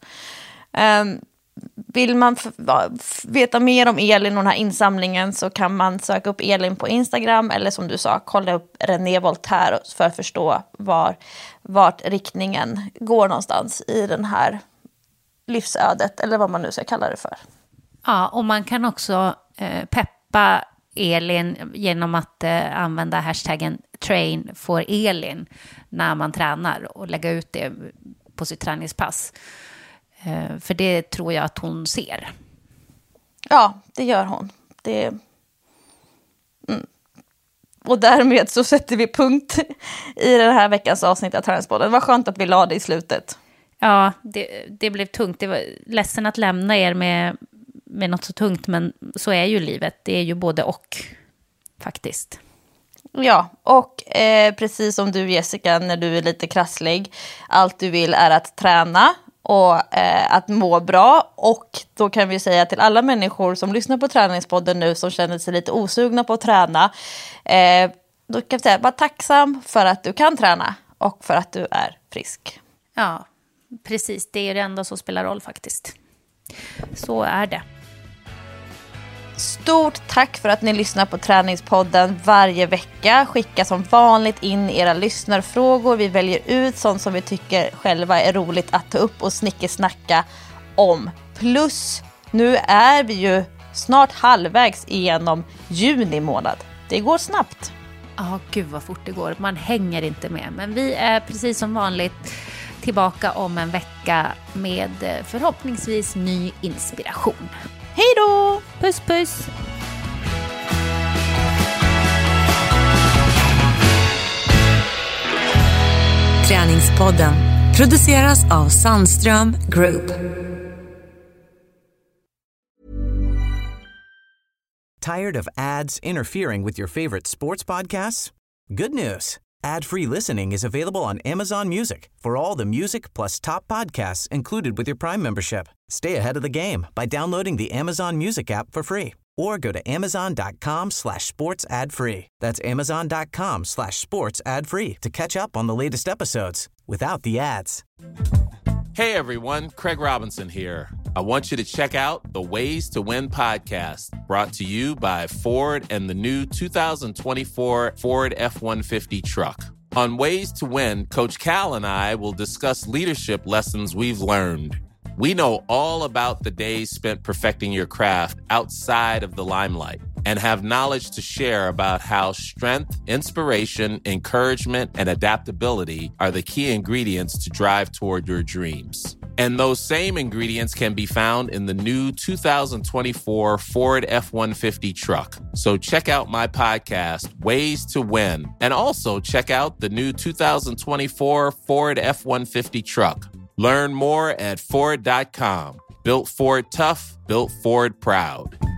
Vill man veta mer om Elin och den här insamlingen så kan man söka upp Elin på Instagram, eller som du sa, kolla upp René Voltaire för att förstå vart riktningen går någonstans i den här livsödet, eller vad man nu ska kalla det för. Ja, och man kan också peppa Elin genom att använda hashtaggen #TrainForElin när man tränar och lägga ut det på sitt träningspass. För det tror jag att hon ser. Ja, det gör hon. Och därmed så sätter vi punkt i den här veckans avsnitt av Träningspodden. Vad skönt att vi la det i slutet. Ja, det blev tungt. Det var ledsen att lämna er med något så tungt, men så är ju livet. Det är ju både och, faktiskt. Ja, och precis som du, Jessica, när du är lite krasslig, allt du vill är att träna och att må bra. Och då kan vi säga till alla människor som lyssnar på Träningspodden nu som känner sig lite osugna på att träna, då kan vi säga, var tacksam för att du kan träna och för att du är frisk. Ja, precis. Det är det enda som spelar roll faktiskt. Så är det. Stort tack för att ni lyssnar på Träningspodden varje vecka. Skicka som vanligt in era lyssnarfrågor. Vi väljer ut sånt som vi tycker själva är roligt att ta upp och snickesnacka om. Plus, nu är vi ju snart halvvägs igenom juni månad. Det går snabbt. Gud vad fort det går. Man hänger inte med. Men vi är precis som vanligt tillbaka om en vecka med förhoppningsvis ny inspiration. Hej då! Puss puss! Träningspodden produceras av Sandström Group. Tired of ads interfering with your favorite sports podcasts? Good news. Ad-free listening is available on Amazon Music for all the music plus top podcasts included with your Prime membership. Stay ahead of the game by downloading the Amazon Music app for free or go to amazon.com/sports ad free. That's amazon.com/sports ad free to catch up on the latest episodes without the ads. Hey everyone, Craig Robinson here. I want you to check out the Ways to Win podcast, brought to you by Ford and the new 2024 Ford F-150 truck. On Ways to Win, Coach Cal and I will discuss leadership lessons we've learned. We know all about the days spent perfecting your craft outside of the limelight and have knowledge to share about how strength, inspiration, encouragement, and adaptability are the key ingredients to drive toward your dreams. And those same ingredients can be found in the new 2024 Ford F-150 truck. So check out my podcast, Ways to Win, and also check out the new 2024 Ford F-150 truck. Learn more at Ford.com. Built Ford tough, built Ford proud.